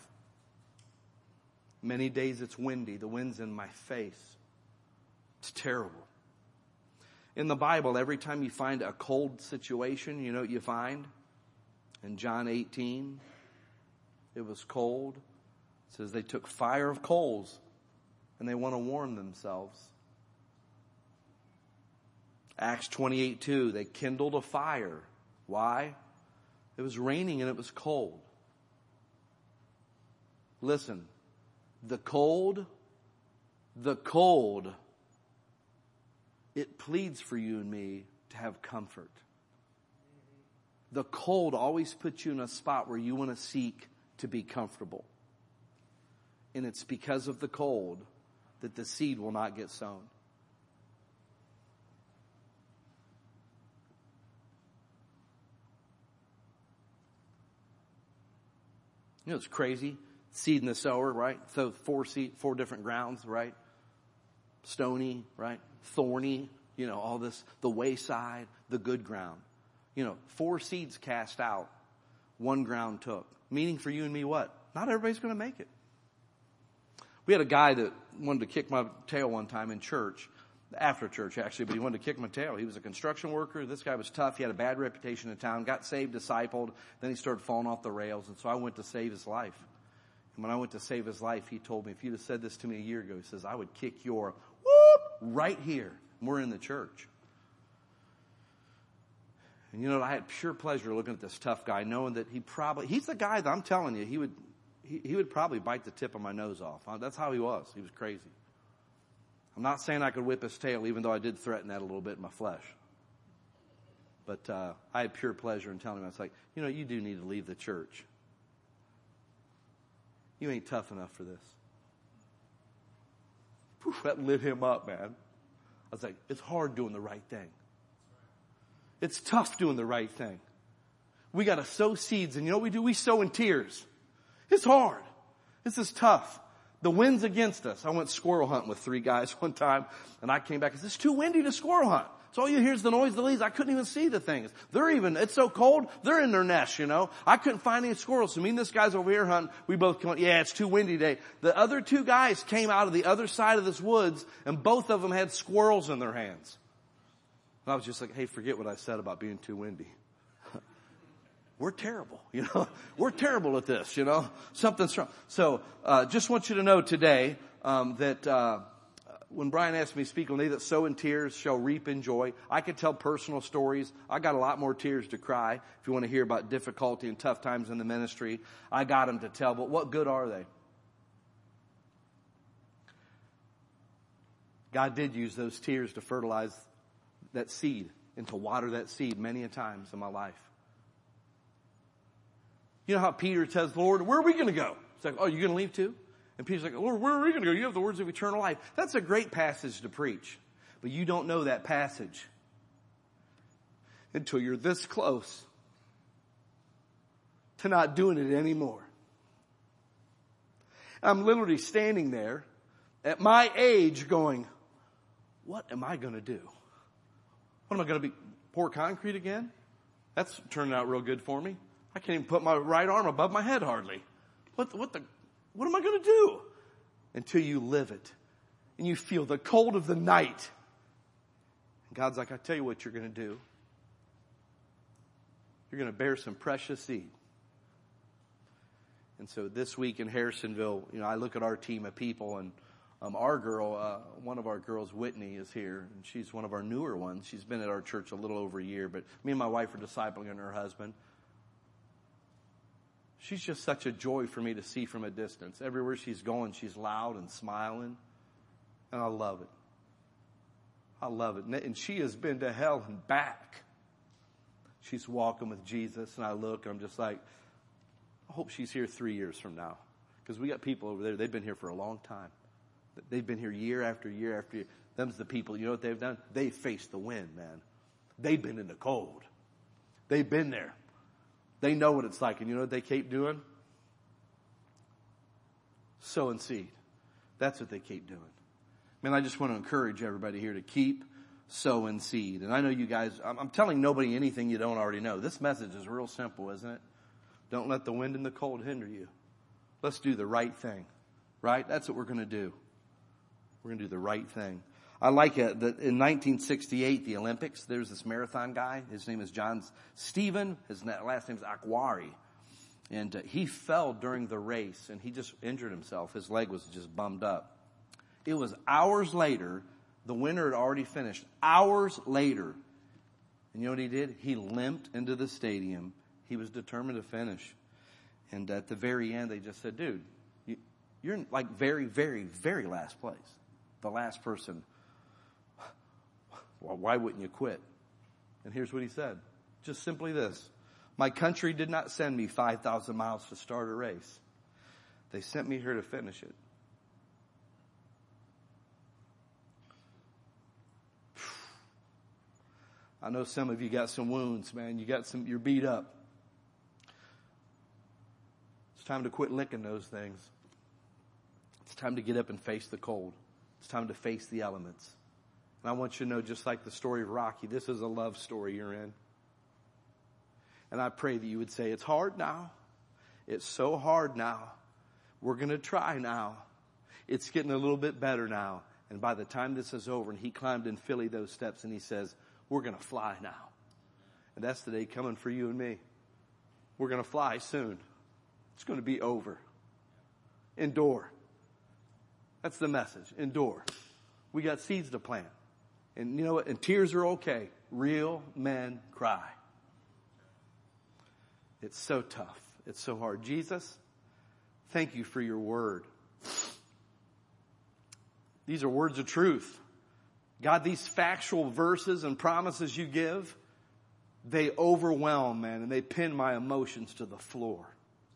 Many days it's windy. The wind's in my face. It's terrible. In the Bible, every time you find a cold situation, you know what you find? In John 18, it was cold. It says they took fire of coals and they want to warm themselves. Acts 28:2, they kindled a fire. Why? It was raining and it was cold. Listen, the cold, it pleads for you and me to have comfort. The cold always puts you in a spot where you want to seek to be comfortable. And it's because of the cold that the seed will not get sown. You know, it's crazy. Seed in the sower, right? So 4 different grounds, right? Stony, right? Thorny, you know, all this, the wayside, the good ground. You know, 4 seeds cast out, 1 ground took. Meaning for you and me what? Not everybody's going to make it. We had a guy that wanted to kick my tail one time in church, after church actually, but he wanted to kick my tail. He was a construction worker. This guy was tough. He had a bad reputation in town, got saved, discipled. Then he started falling off the rails. And so I went to save his life. And when I went to save his life, he told me, if you'd have said this to me a year ago, he says, I would kick your whoop right here. And we're in the church. And you know, I had pure pleasure looking at this tough guy, knowing that he's the guy that I'm telling you, he would probably bite the tip of my nose off. That's how he was. He was crazy. I'm not saying I could whip his tail, even though I did threaten that a little bit in my flesh. But I had pure pleasure in telling him, I was like, you know, you do need to leave the church. You ain't tough enough for this. Poof, that lit him up, man. I was like, it's hard doing the right thing. It's tough doing the right thing. We got to sow seeds, and you know what we do? We sow in tears. It's hard. This is tough. The wind's against us. I went squirrel hunting with 3 guys one time, and I came back and said, it's too windy to squirrel hunt. So all you hear is the noise of the leaves. I couldn't even see the things. It's so cold, they're in their nest, you know. I couldn't find any squirrels. So me and this guy's over here hunting. We both come, yeah, it's too windy today. The other 2 guys came out of the other side of this woods, and both of them had squirrels in their hands. And I was just like, hey, forget what I said about being too windy. We're terrible, you know. We're terrible at this, you know. Something's wrong. So, just want you to know today, that, when Brian asked me to speak on they that sow in tears shall reap in joy, I could tell personal stories. I got a lot more tears to cry. If you want to hear about difficulty and tough times in the ministry, I got them to tell. But what good are they? God did use those tears to fertilize that seed and to water that seed many a times in my life. You know how Peter tells Lord, where are we going to go? It's like, oh, you're going to leave too? And Peter's like, Lord, where are we going to go? You have the words of eternal life. That's a great passage to preach. But you don't know that passage until you're this close to not doing it anymore. I'm literally standing there at my age going, what am I going to do? What am I going to be, pour concrete again? That's turned out real good for me. I can't even put my right arm above my head hardly. What am I going to do? Until you live it. And you feel the cold of the night. And God's like, I tell you what you're going to do. You're going to bear some precious seed. And so this week in Harrisonville, I look at our team of people, and our girl, one of our girls, Whitney, is here, and she's one of our newer ones. She's been at our church a little over a year, but me and my wife are discipling her husband. She's just such a joy for me to see from a distance. Everywhere she's going, she's loud and smiling, and I love it. I love it. And she has been to hell and back. She's walking with Jesus, and I look, and I'm just like, I hope she's here 3 years from now. Because we got people over there, they've been here for a long time. They've been here year after year after year. Them's the people, you know what they've done? They've faced the wind, man. They've been in the cold. They've been there. They know what it's like. And you know what they keep doing? Sowing seed. That's what they keep doing. Man, I just want to encourage everybody here to keep sowing seed. And I know you guys, I'm telling nobody anything you don't already know. This message is real simple, isn't it? Don't let the wind and the cold hinder you. Let's do the right thing. Right? That's what we're going to do. We're going to do the right thing. I like it that in 1968, the Olympics, there's this marathon guy. His name is John Stephen. His last name is Akwari. And he fell during the race, and he just injured himself. His leg was just bummed up. It was hours later. The winner had already finished. Hours later. And you know what he did? He limped into the stadium. He was determined to finish. And at the very end, they just said, dude, you're in like very, very, very last place. The last person. Well, why wouldn't you quit? And here's what he said. Just simply this. My country did not send me 5,000 miles to start a race. They sent me here to finish it. I know some of you got some wounds, man. You're beat up. It's time to quit licking those things. It's time to get up and face the cold. It's time to face the elements. And I want you to know, just like the story of Rocky, this is a love story you're in. And I pray that you would say, it's hard now. It's so hard now. We're going to try now. It's getting a little bit better now. And by the time this is over, and he climbed in Philly those steps, and he says, we're going to fly now. And that's the day coming for you and me. We're going to fly soon. It's going to be over. Endure. That's the message. Endure. We got seeds to plant. And you know what? And tears are okay. Real men cry. It's so tough. It's so hard. Jesus, thank you for your word. These are words of truth. God, these factual verses and promises you give, they overwhelm, man, and they pin my emotions to the floor.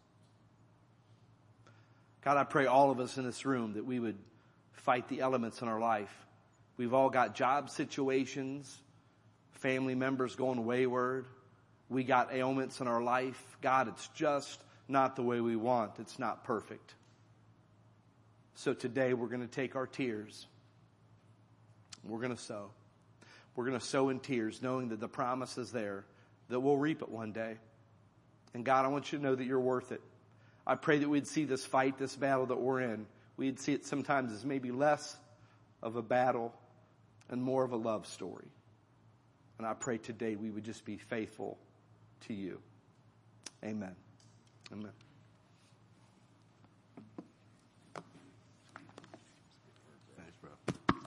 God, I pray all of us in this room that we would fight the elements in our life. We've all got job situations, family members going wayward. We got ailments in our life. God, it's just not the way we want. It's not perfect. So today we're going to take our tears. We're going to sow. We're going to sow in tears, knowing that the promise is there, that we'll reap it one day. And God, I want you to know that you're worth it. I pray that we'd see this fight, this battle that we're in. We'd see it sometimes as maybe less of a battle and more of a love story. And I pray today we would just be faithful to you. Amen. Amen. Thanks, bro.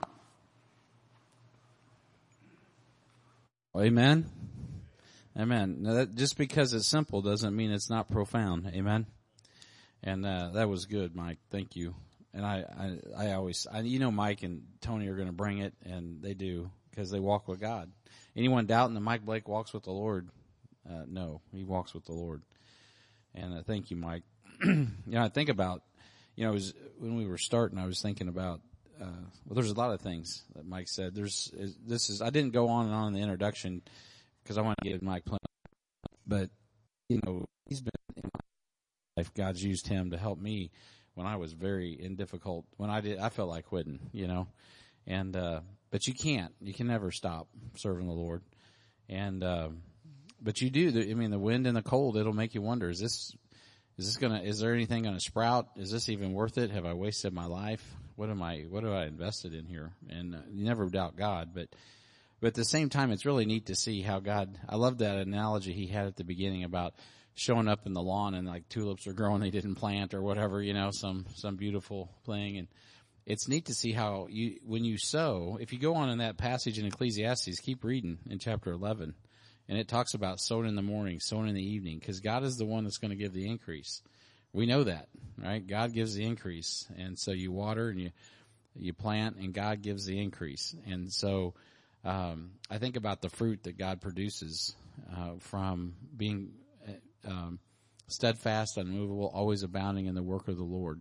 Amen. Amen. Now that, just because it's simple doesn't mean it's not profound. Amen. And that was good, Mike. Thank you. And I always, Mike and Tony are going to bring it, and they do, because they walk with God. Anyone doubting that Mike Blake walks with the Lord? No, he walks with the Lord. And thank you, Mike. I think about, when we were starting, I was thinking about, there's a lot of things that Mike said. I didn't go on and on in the introduction because I want to give Mike plenty, but, he's been in my life. God's used him to help me when I was very difficult, I felt like quitting, and, but you can never stop serving the Lord. And, but you do, the wind and the cold, it'll make you wonder, is there anything going to sprout? Is this even worth it? Have I wasted my life? What have I invested in here? And you never doubt God, but at the same time, it's really neat to see how God, I love that analogy he had at the beginning about showing up in the lawn and like tulips are growing they didn't plant or whatever, some beautiful thing. And it's neat to see how when you sow, if you go on in that passage in Ecclesiastes, keep reading in chapter 11. And it talks about sowing in the morning, sowing in the evening, because God is the one that's going to give the increase. We know that, right? God gives the increase. And so you water and you plant and God gives the increase. And so, I think about the fruit that God produces, from being, steadfast, unmovable, always abounding in the work of the Lord.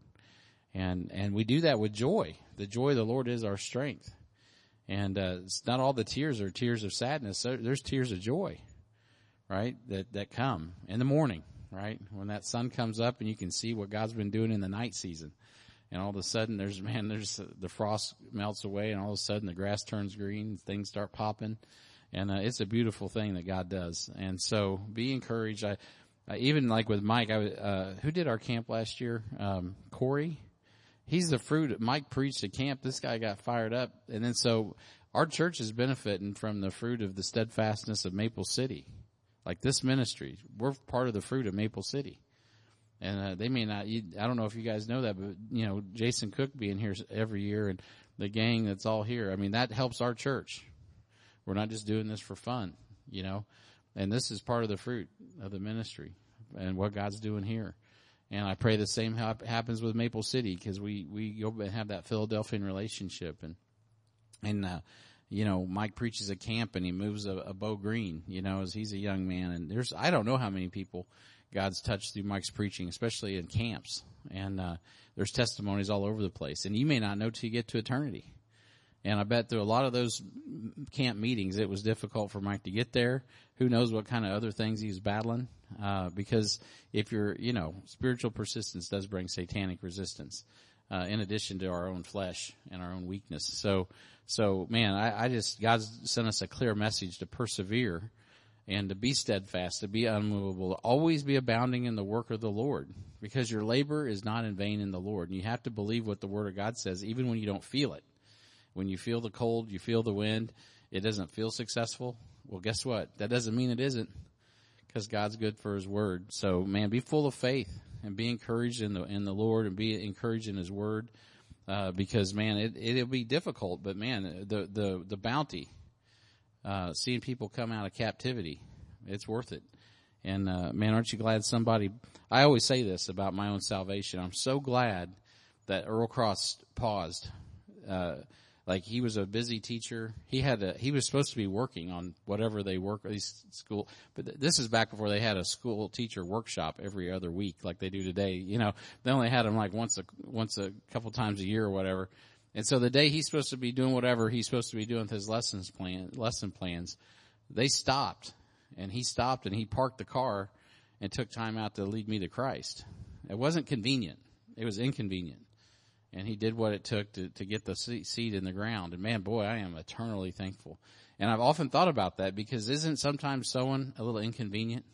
And we do that with joy. The joy of the Lord is our strength. And, it's not all the tears are tears of sadness. There's tears of joy, right? That come in the morning, right? When that sun comes up and you can see what God's been doing in the night season. And all of a sudden there's the frost melts away and all of a sudden the grass turns green, things start popping. And, it's a beautiful thing that God does. And so be encouraged. Even like with Mike, who did our camp last year? Corey. He's the fruit. Mike preached at camp. This guy got fired up. And then so our church is benefiting from the fruit of the steadfastness of Maple City. Like this ministry, we're part of the fruit of Maple City. And, they may not, I don't know if you guys know that, but Jason Cook being here every year and the gang that's all here. I mean, that helps our church. We're not just doing this for fun, and this is part of the fruit of the ministry and what God's doing here. And I pray the same happens with Maple City, because we go and have that Philadelphian relationship. And Mike preaches at camp and he moves a Bo Green, as he's a young man. And I don't know how many people God's touched through Mike's preaching, especially in camps. And, there's testimonies all over the place. And you may not know till you get to eternity. And I bet through a lot of those camp meetings, it was difficult for Mike to get there. Who knows what kind of other things he was battling? Because if you're, spiritual persistence does bring satanic resistance, in addition to our own flesh and our own weakness. So man, God's sent us a clear message to persevere and to be steadfast, to be unmovable, to always be abounding in the work of the Lord, because your labor is not in vain in the Lord. And you have to believe what the Word of God says, even when you don't feel it. When you feel the cold, you feel the wind, it doesn't feel successful. Well, guess what? That doesn't mean it isn't, because God's good for His Word. So, man, be full of faith and be encouraged in the Lord and be encouraged in His Word, because, man, it'll be difficult. But, man, the bounty, seeing people come out of captivity, it's worth it. And, man, aren't you glad I always say this about my own salvation. I'm so glad that Earl Cross paused. Like he was a busy teacher. He was supposed to be working on whatever they work, these school, but this is back before they had a school teacher workshop every other week like they do today. They only had them like once a couple times a year or whatever. And so the day he's supposed to be doing whatever he's supposed to be doing with his lesson plans, they stopped, and he parked the car and took time out to lead me to Christ. It wasn't convenient. It was inconvenient. And he did what it took to get the seed in the ground. And man, boy, I am eternally thankful. And I've often thought about that, because isn't sometimes sowing a little inconvenient?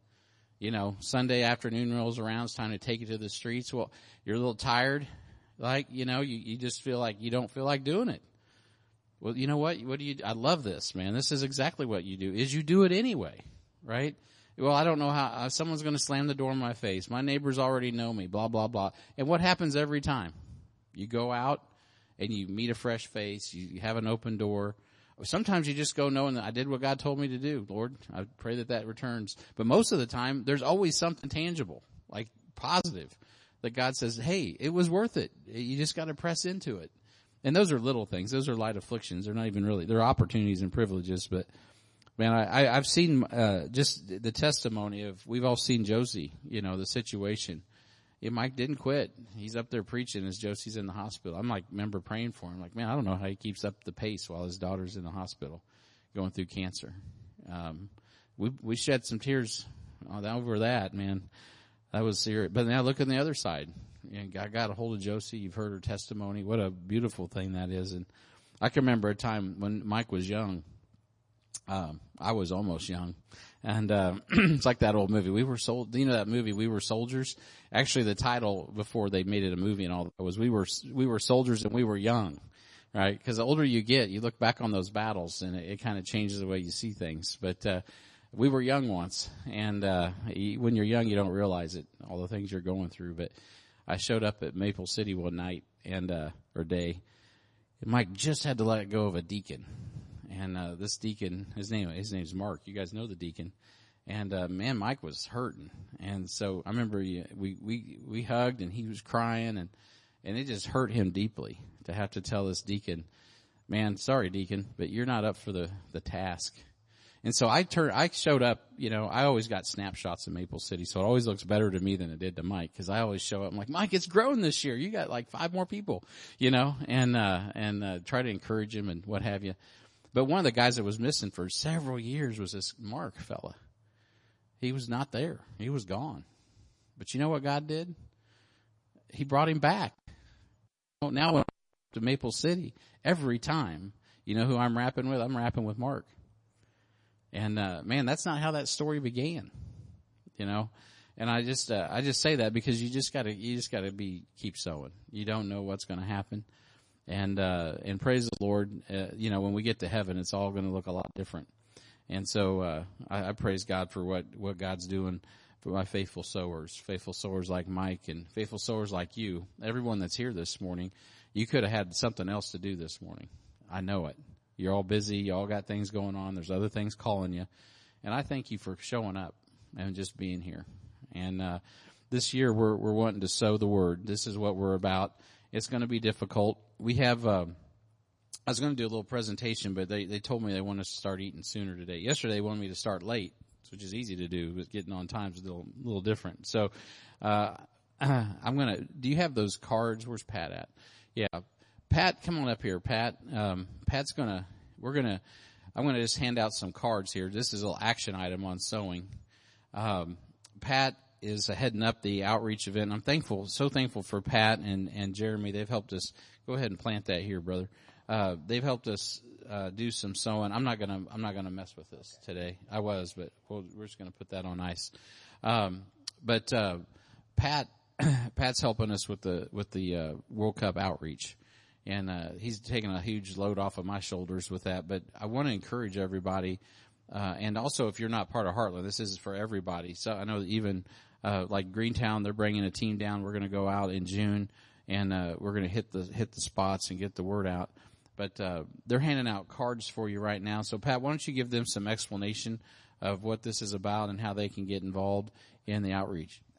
Sunday afternoon rolls around, it's time to take it to the streets. Well, you're a little tired. Like, you just feel like you don't feel like doing it. Well, you know what? I love this, man. This is exactly what you do, is you do it anyway, right? Well, I don't know how, someone's going to slam the door in my face. My neighbors already know me, blah, blah, blah. And what happens every time? You go out and you meet a fresh face. You have an open door. Sometimes you just go knowing that I did what God told me to do. Lord, I pray that returns. But most of the time, there's always something tangible, like positive, that God says, hey, it was worth it. You just got to press into it. And those are little things. Those are light afflictions. They're not even really, they're opportunities and privileges. But man, I've seen, just the testimony of, we've all seen Josie, the situation. Yeah, Mike didn't quit. He's up there preaching as Josie's in the hospital. I'm like, remember praying for him. Like, man, I don't know how he keeps up the pace while his daughter's in the hospital going through cancer. We shed some tears over that, man. That was serious. But now look on the other side. I got a hold of Josie. You've heard her testimony. What a beautiful thing that is. And I can remember a time when Mike was young. I was almost young. And, it's like that old movie. We were sold, that movie, We Were Soldiers? Actually, the title before they made it a movie and all that was We Were Soldiers and We Were Young, right? Cause the older you get, you look back on those battles and it kind of changes the way you see things. But, we were young once. And, when you're young, you don't realize it, all the things you're going through. But I showed up at Maple City one night or day. And Mike just had to let go of a deacon. And, this deacon, his name's Mark. You guys know the deacon. And, man, Mike was hurting. And so I remember we hugged and he was crying and it just hurt him deeply to have to tell this deacon, man, sorry deacon, but you're not up for the task. And so I showed up, I always got snapshots of Maple City. So it always looks better to me than it did to Mike. Cause I always show up. I'm like, Mike, it's grown this year. You got like 5 more people, and try to encourage him and what have you. But one of the guys that was missing for several years was this Mark fella. He was not there. He was gone. But you know what God did? He brought him back. Now when I'm to Maple City, every time, you know who I'm rapping with? I'm rapping with Mark. And, man, that's not how that story began, And I just say that because you just gotta keep sowing. You don't know what's going to happen. And praise the Lord, when we get to heaven, it's all going to look a lot different. And so, I praise God for what God's doing for my faithful sowers like Mike and faithful sowers like you. Everyone that's here this morning, you could have had something else to do this morning. I know it. You're all busy. You all got things going on. There's other things calling you. And I thank you for showing up and just being here. And, this year we're wanting to sow the word. This is what we're about. It's going to be difficult. We have, I was going to do a little presentation, but they told me they want us to start eating sooner today. Yesterday they wanted me to start late, which is easy to do, but getting on time is a little different. So, do you have those cards? Where's Pat at? Yeah. Pat, come on up here, Pat. Pat's I'm gonna just hand out some cards here. This is a little action item on sewing. Pat is heading up the outreach event. I'm so thankful for Pat and Jeremy. They've helped us. Go ahead and plant that here, brother. They've helped us, do some sewing. I'm not gonna mess with this today. I was, but we're just gonna put that on ice. Pat's helping us with the World Cup outreach. And, he's taking a huge load off of my shoulders with that. But I want to encourage everybody. And also if you're not part of Heartland, this is for everybody. So I know that even, like Greentown, they're bringing a team down. We're going to go out in June and, we're going to hit the spots and get the word out. But, they're handing out cards for you right now. So Pat, why don't you give them some explanation of what this is about and how they can get involved in the outreach?